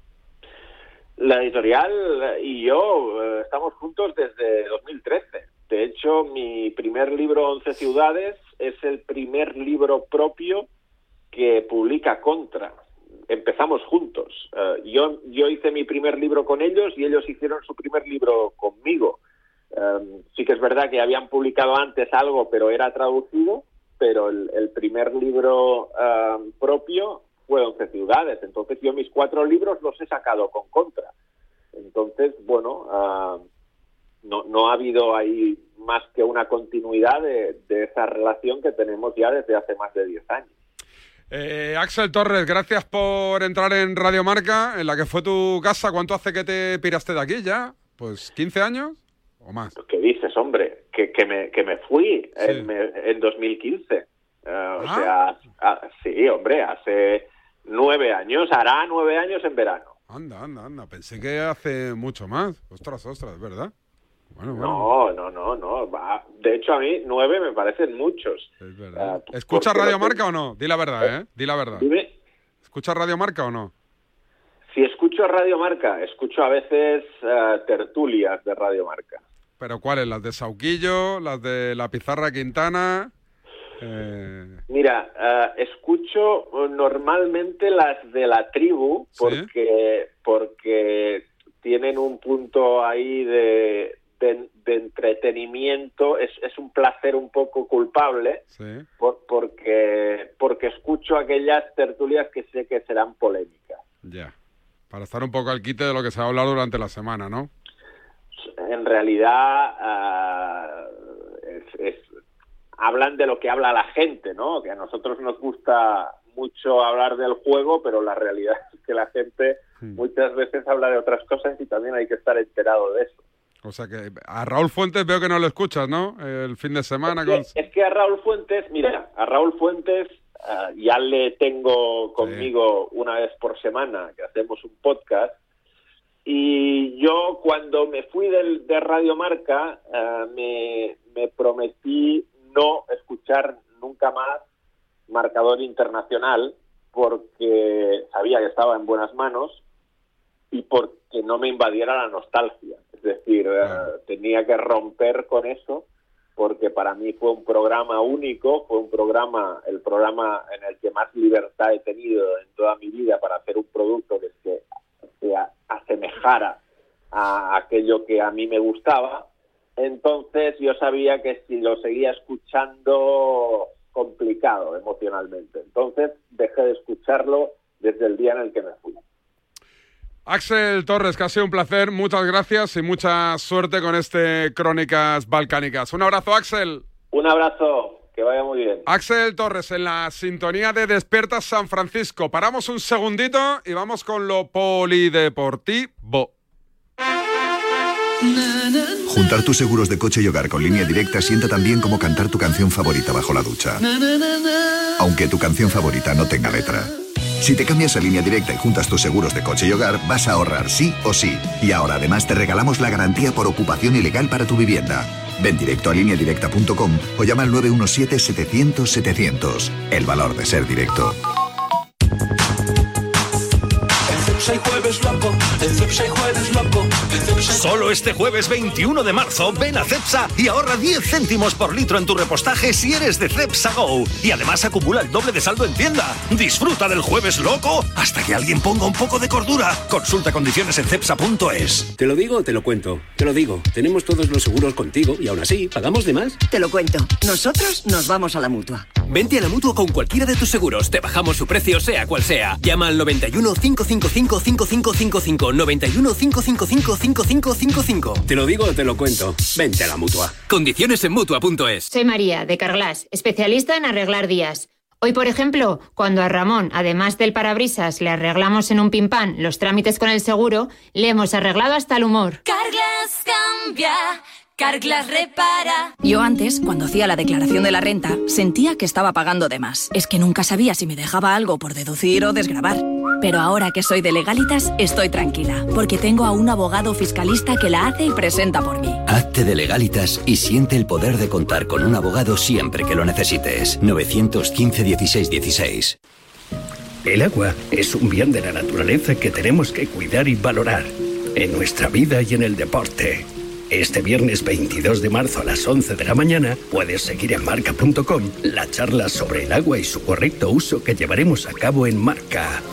La editorial y yo eh, estamos juntos desde dos mil trece. De hecho, mi primer libro, once ciudades, es el primer libro propio que publica Contra. Empezamos juntos. Uh, yo, yo hice mi primer libro con ellos y ellos hicieron su primer libro conmigo. Um, sí que es verdad que habían publicado antes algo, pero era traducido, pero el, el primer libro um, propio fue once ciudades. Entonces yo mis cuatro libros los he sacado con Contra. Entonces, bueno, uh, no, no ha habido ahí más que una continuidad de, de esa relación que tenemos ya desde hace más de diez años. Eh, Axel Torres, gracias por entrar en Radio Marca, en la que fue tu casa. ¿Cuánto hace que te piraste de aquí ya? ¿Pues quince años o más? ¿Qué dices, hombre? Que, que, me, que me fui sí. en, en dos mil quince. Uh, ¿Ah? O sea, a, sí, hombre, hace nueve años, hará nueve años en verano. Anda, anda, anda. Pensé que hace mucho más. Ostras, ostras, ¿verdad? Bueno, bueno. No, no, no, no. De hecho, a mí nueve me parecen muchos. Es verdad. Uh, ¿Escuchas Radio Marca o no? Di la verdad, ¿eh? Di la verdad. Dime. ¿Escuchas Radio Marca o no? Si escucho Radio Marca, escucho a veces uh, tertulias de Radio Marca. ¿Pero cuáles? ¿Las de Sauquillo? ¿Las de La Pizarra Quintana? Eh... Mira, uh, escucho normalmente las de La Tribu porque, ¿sí? porque tienen un punto ahí de... De, de entretenimiento, es, es un placer un poco culpable, sí. por, porque porque escucho aquellas tertulias que sé que serán polémicas. Ya, para estar un poco al quite de lo que se va a hablar durante la semana, ¿no? En realidad uh, es, es, hablan de lo que habla la gente, ¿no? Que a nosotros nos gusta mucho hablar del juego, pero la realidad es que la gente hmm. muchas veces habla de otras cosas y también hay que estar enterado de eso. O sea que a Raúl Fuentes veo que no lo escuchas, ¿no? El fin de semana. Es que, con... es que a Raúl Fuentes, mira, a Raúl Fuentes uh, ya le tengo conmigo sí. una vez por semana, que hacemos un podcast. Y yo cuando me fui del, de Radio Marca, uh, me, me prometí no escuchar nunca más Marcador Internacional, porque sabía que estaba en buenas manos y porque no me invadiera la nostalgia. Es decir, uh, tenía que romper con eso, porque para mí fue un programa único, fue un programa, el programa en el que más libertad he tenido en toda mi vida para hacer un producto que se, se asemejara a aquello que a mí me gustaba. Entonces yo sabía que si lo seguía escuchando, complicado emocionalmente. Entonces dejé de escucharlo desde el día en el que me fui. Axel Torres, que ha sido un placer, muchas gracias y mucha suerte con este Crónicas Balcánicas. Un abrazo, Axel. Un abrazo, que vaya muy bien. Axel Torres en la sintonía de Despierta San Francisco. Paramos un segundito y vamos con lo polideportivo. Juntar tus seguros de coche y hogar con Línea Directa sienta tan bien como cantar tu canción favorita bajo la ducha. Aunque tu canción favorita no tenga letra. Si te cambias a Línea Directa y juntas tus seguros de coche y hogar, vas a ahorrar sí o sí. Y ahora además te regalamos la garantía por ocupación ilegal para tu vivienda. Ven directo a línea directa punto com o llama al nueve uno siete, setecientos, setecientos. El valor de ser directo. El Cepsa y Jueves loco, el Cepsa y Jueves loco, el Cepsa Solo este jueves veintiuno de marzo ven a Cepsa y ahorra diez céntimos por litro en tu repostaje si eres de Cepsa Go. Y además acumula el doble de saldo en tienda. Disfruta del jueves loco hasta que alguien ponga un poco de cordura. Consulta condiciones en cepsa punto es. ¿Te lo digo o te lo cuento? Te lo digo. Tenemos todos los seguros contigo y aún así, ¿pagamos de más? Te lo cuento. Nosotros nos vamos a la Mutua. Vente a la Mutua con cualquiera de tus seguros. Te bajamos su precio, sea cual sea. Llama al noventa y uno, cinco cinco cinco, cinco cinco cinco cinco. noventa y uno, cinco cinco cinco, cinco cinco cinco cinco. Te lo digo o te lo cuento. Vente a la Mutua. Condiciones en Mutua punto es. Soy María, de Carglass, especialista en arreglar días. Hoy, por ejemplo, cuando a Ramón, además del parabrisas, le arreglamos en un pimpán los trámites con el seguro, le hemos arreglado hasta el humor. Carglass cambia, Carglass repara. Yo antes, cuando hacía la declaración de la renta, sentía que estaba pagando de más. Es que nunca sabía si me dejaba algo por deducir o desgravar. Pero ahora que soy de Legalitas, estoy tranquila, porque tengo a un abogado fiscalista que la hace y presenta por mí. Hazte de Legalitas y siente el poder de contar con un abogado siempre que lo necesites. nueve uno cinco, dieciséis dieciséis. El agua es un bien de la naturaleza que tenemos que cuidar y valorar en nuestra vida y en el deporte. Este viernes veintidós de marzo a las once de la mañana puedes seguir en marca punto com la charla sobre el agua y su correcto uso que llevaremos a cabo en Marca.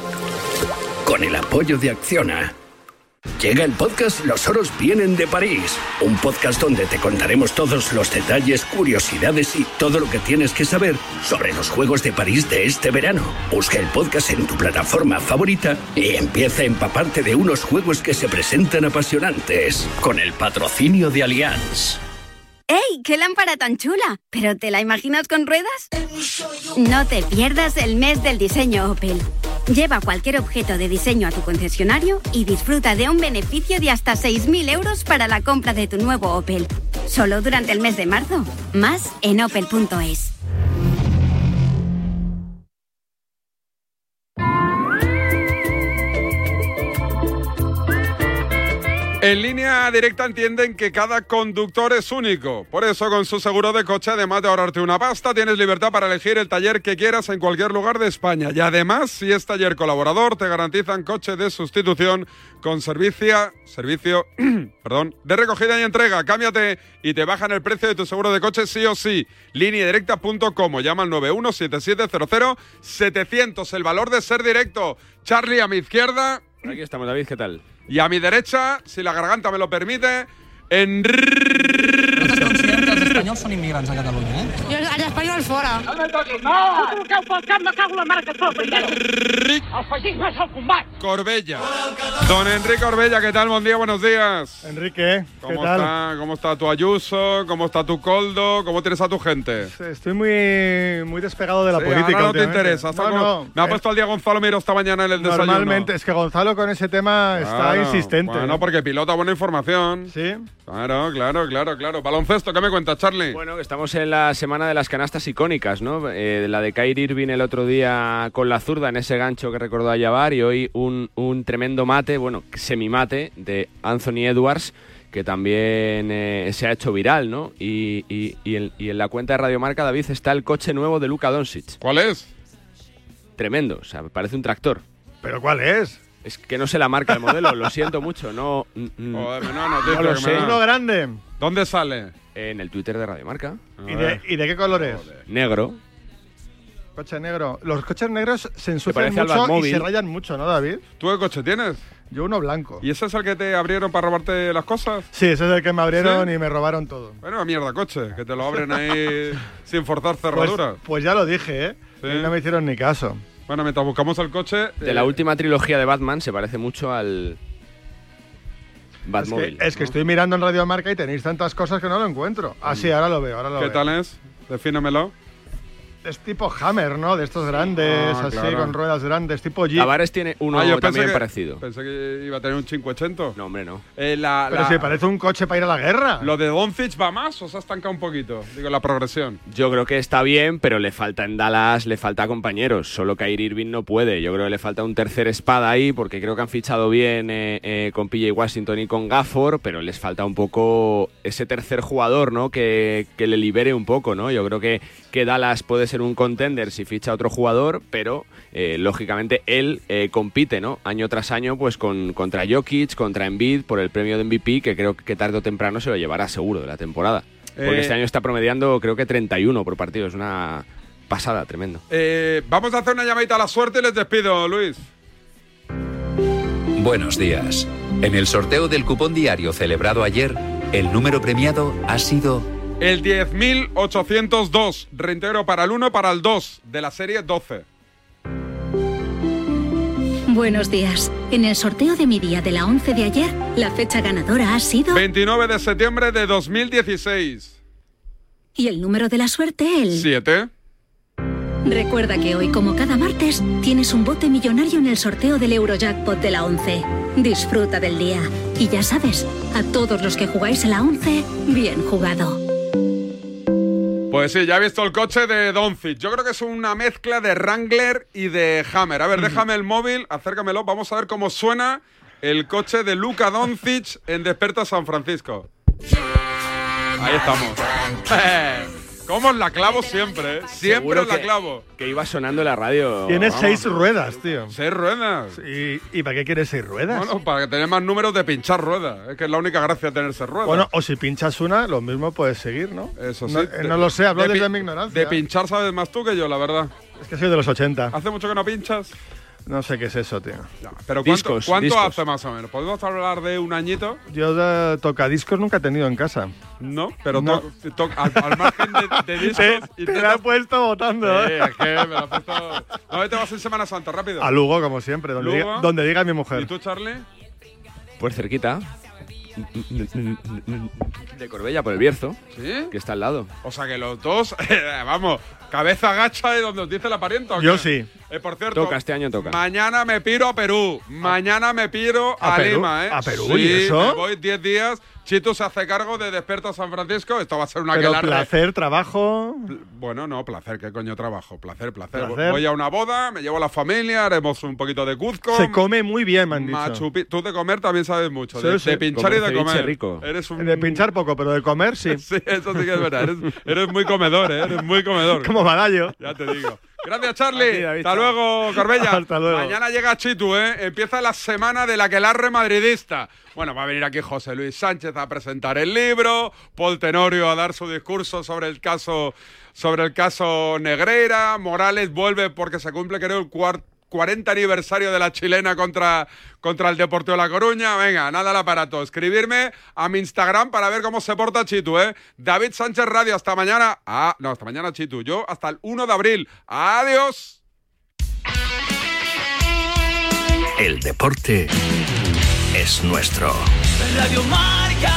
Con el apoyo de Acciona. Llega el podcast Los Oros Vienen de París. Un podcast donde te contaremos todos los detalles, curiosidades y todo lo que tienes que saber sobre los Juegos de París de este verano. Busca el podcast en tu plataforma favorita y empieza a empaparte de unos juegos que se presentan apasionantes. Con el patrocinio de Allianz. ¡Ey! ¡Qué lámpara tan chula! ¿Pero te la imaginas con ruedas? No te pierdas el mes del diseño Opel. Lleva cualquier objeto de diseño a tu concesionario y disfruta de un beneficio de hasta seis mil euros para la compra de tu nuevo Opel. Solo durante el mes de marzo. Más en opel punto es. En Línea Directa entienden que cada conductor es único. Por eso, con su seguro de coche, además de ahorrarte una pasta, tienes libertad para elegir el taller que quieras en cualquier lugar de España. Y además, si es taller colaborador, te garantizan coche de sustitución con servicio, servicio perdón, de recogida y entrega. Cámbiate y te bajan el precio de tu seguro de coche sí o sí. línea directa punto com o llama al nueve uno siete siete cero cero siete cero cero. El valor de ser directo. Charlie, a mi izquierda. Aquí estamos, David, ¿qué tal? Y a mi derecha, si la garganta me lo permite, Enrique. ¿Estàs conscient que els espanyols són immigrants a Catalunya, eh? I els espanyols fora. No me toquis, no! Tu truqueu pel cap, me cago en la mare que et fa, Enric. El feixisme és el combat. Corbella. Don Enrique Corbella, ¿qué tal? Buen día, buenos días. Enrique, ¿qué ¿Cómo tal? Está, ¿Cómo está tu Ayuso? ¿Cómo está tu Coldo? ¿Cómo tienes a tu gente? Estoy muy, muy despegado de la sí, política. Ahora no te interesa. No, no, me ha eh, puesto al día Gonzalo Miro esta mañana en el desayuno. Normalmente, es que Gonzalo con ese tema está claro, insistente. Bueno, ¿eh? porque pilota buena información. Sí. Claro, claro, claro, claro. Baloncesto, ¿qué me cuentas, Charlie? Bueno, que estamos en la semana de las canastas icónicas, ¿no? Eh, la de Kyrie Irving el otro día con la zurda en ese gancho que recordó a Jabbar, y hoy un, un tremendo mate, bueno, semimate de Anthony Edwards, que también eh, se ha hecho viral, ¿no? Y, y, y, en, y en la cuenta de Radio Marca, David, está el coche nuevo de Luka Doncic. ¿Cuál es? Tremendo, o sea, parece un tractor. ¿Pero cuál es? Es que no sé la marca del modelo, lo siento mucho, no, Joder, no, no, no lo sé. Uno grande. ¿Dónde sale? En el Twitter de Radio Marca. ¿Y de, ¿Y de qué color es? Negro. Coche negro. Los coches negros se ensucian mucho y se rayan mucho, ¿no, David? ¿Tú qué coche tienes? Yo uno blanco. ¿Y ese es el que te abrieron para robarte las cosas? Sí, ese es el que me abrieron ¿Sí? y me robaron todo. Bueno, mierda coche, que te lo abren ahí sin forzar cerraduras. Pues, pues ya lo dije, ¿eh? ¿Sí? Y no me hicieron ni caso. Bueno, mientras buscamos el coche... De eh... la última trilogía de Batman se parece mucho al... Batmobile. Es que, es que ¿no? estoy mirando en Radio Marca y tenéis tantas cosas que no lo encuentro. Ah, sí, ahora lo veo, ahora lo ¿Qué veo. tal es? Defínemelo. Es tipo Hammer, ¿no? De estos grandes, ah, así, claro. con ruedas grandes, tipo Jeep. Tavares tiene uno ah, también que, parecido. Pensé que iba a tener un quinientos ochenta. No, hombre, no. Eh, la, Pero la... si parece un coche para ir a la guerra. ¿Lo de Doncic va más o se ha estancado un poquito? Digo, la progresión. Yo creo que está bien, pero le falta en Dallas, le falta compañeros. Solo Kyrie Irving no puede. Yo creo que le falta un tercer espada ahí, porque creo que han fichado bien eh, eh, con P J Washington y con Gafford, pero les falta un poco ese tercer jugador, ¿no? Que, que le libere un poco, ¿no? Yo creo que, que Dallas puede ser un contender si ficha a otro jugador, pero eh, lógicamente él eh, compite, ¿no? Año tras año, pues con, contra Jokic, contra Embiid, por el premio de M V P, que creo que tarde o temprano se lo llevará seguro de la temporada. Porque Eh, este año está promediando, creo que treinta y uno por partido. Es una pasada, tremendo. Eh, vamos a hacer una llamadita a la suerte y les despido, Luis. Buenos días. En el sorteo del cupón diario celebrado ayer, el número premiado ha sido El diez mil ochocientos dos. Reintegro para el uno, para el dos de la serie doce. Buenos días. En el sorteo de mi día de la once de ayer, la fecha ganadora ha sido... veintinueve de septiembre de dos mil dieciséis. Y el número de la suerte, el... siete. Recuerda que hoy, como cada martes, tienes un bote millonario en el sorteo del Eurojackpot de la once. Disfruta del día. Y ya sabes, a todos los que jugáis a la once, bien jugado. Pues sí, ya he visto el coche de Doncic. Yo creo que es una mezcla de Wrangler y de Hammer. A ver, déjame el móvil, acércamelo. Vamos a ver cómo suena el coche de Luka Doncic en Desperta San Francisco. Ahí estamos. ¿Cómo la clavo siempre? ¿eh? Siempre Seguro la que, clavo. Que iba sonando en la radio. Tienes vamos. seis ruedas, tío. ¿Seis ruedas? ¿Y, ¿Y para qué quieres seis ruedas? Bueno, para tener más números de pinchar ruedas. Es que es la única gracia de tener seis ruedas. Bueno, o si pinchas una, lo mismo puedes seguir, ¿no? Eso sí. No, eh, no lo sé, hablo de desde pi- mi ignorancia. De pinchar sabes más tú que yo, la verdad. Es que soy de los ochenta. ¿Hace mucho que no pinchas? No sé qué es eso, tío. Pero ¿cuánto, Discos, ¿cuánto discos. hace más o menos? ¿Podemos hablar de un añito? Yo de tocadiscos nunca he tenido en casa. No, pero No. to- to- al, al margen de, de discos... Te, te la he puesto votando, Sí, ¿eh? es que me la he puesto... ¿Dónde te vas en Semana Santa? Rápido. A Lugo, como siempre, donde, Lugo. diga, donde diga mi mujer. ¿Y tú, Charlie? Pues cerquita. De Corbella, por el Bierzo. ¿Sí? Que está al lado. O sea que los dos, vamos, cabeza agacha de donde os dice la parienta. ¿o Yo qué? sí. Eh, por cierto, Toca, este año toca. mañana me piro a Perú. Mañana me piro a, ¿A Perú? Lima, ¿eh? ¿A Perú? Sí, ¿Y eso? me voy diez días. Chito se hace cargo de Desperta San Francisco. Esto va a ser una Pero aquelarre. placer, trabajo... Bueno, no, placer, ¿qué coño trabajo? Placer, placer. Placer. Voy a una boda, me llevo a la familia, haremos un poquito de Cuzco. Se come muy bien, me han dicho. Machu Pi- Tú de comer también sabes mucho. Sí, de, sí. de pinchar y de Comer ceviche comer. rico. Eres un... De pinchar poco, pero de comer sí. Sí, eso sí que es verdad. Eres, eres muy comedor, ¿eh? Eres muy comedor. Como Badallo. Ya te digo. Gracias, Charlie. Aquí, David, Hasta chao. luego, Corbella. Hasta luego. Mañana llega Chitu, ¿eh? Empieza la semana del aquelarre madridista. Bueno, va a venir aquí José Luis Sánchez a presentar el libro, Paul Tenorio a dar su discurso sobre el caso, sobre el caso Negreira, Morales vuelve porque se cumple, creo, el cuarto cuarenta aniversario de la chilena contra, contra el Deportivo de La Coruña. Venga, nada al aparato. Escribirme a mi Instagram para ver cómo se porta Chitu, ¿eh? David Sánchez Radio, hasta mañana. Ah, no, hasta mañana Chitu. Yo hasta el uno de abril. Adiós. El deporte es nuestro. Radio Marca.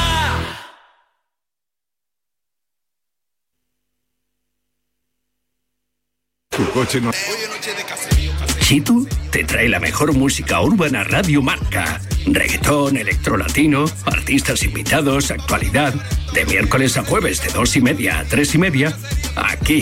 Tu coche no... Chitu te trae la mejor música urbana Radio Marca. Reggaetón, electrolatino, artistas invitados, actualidad. De miércoles a jueves de dos y media a tres y media, aquí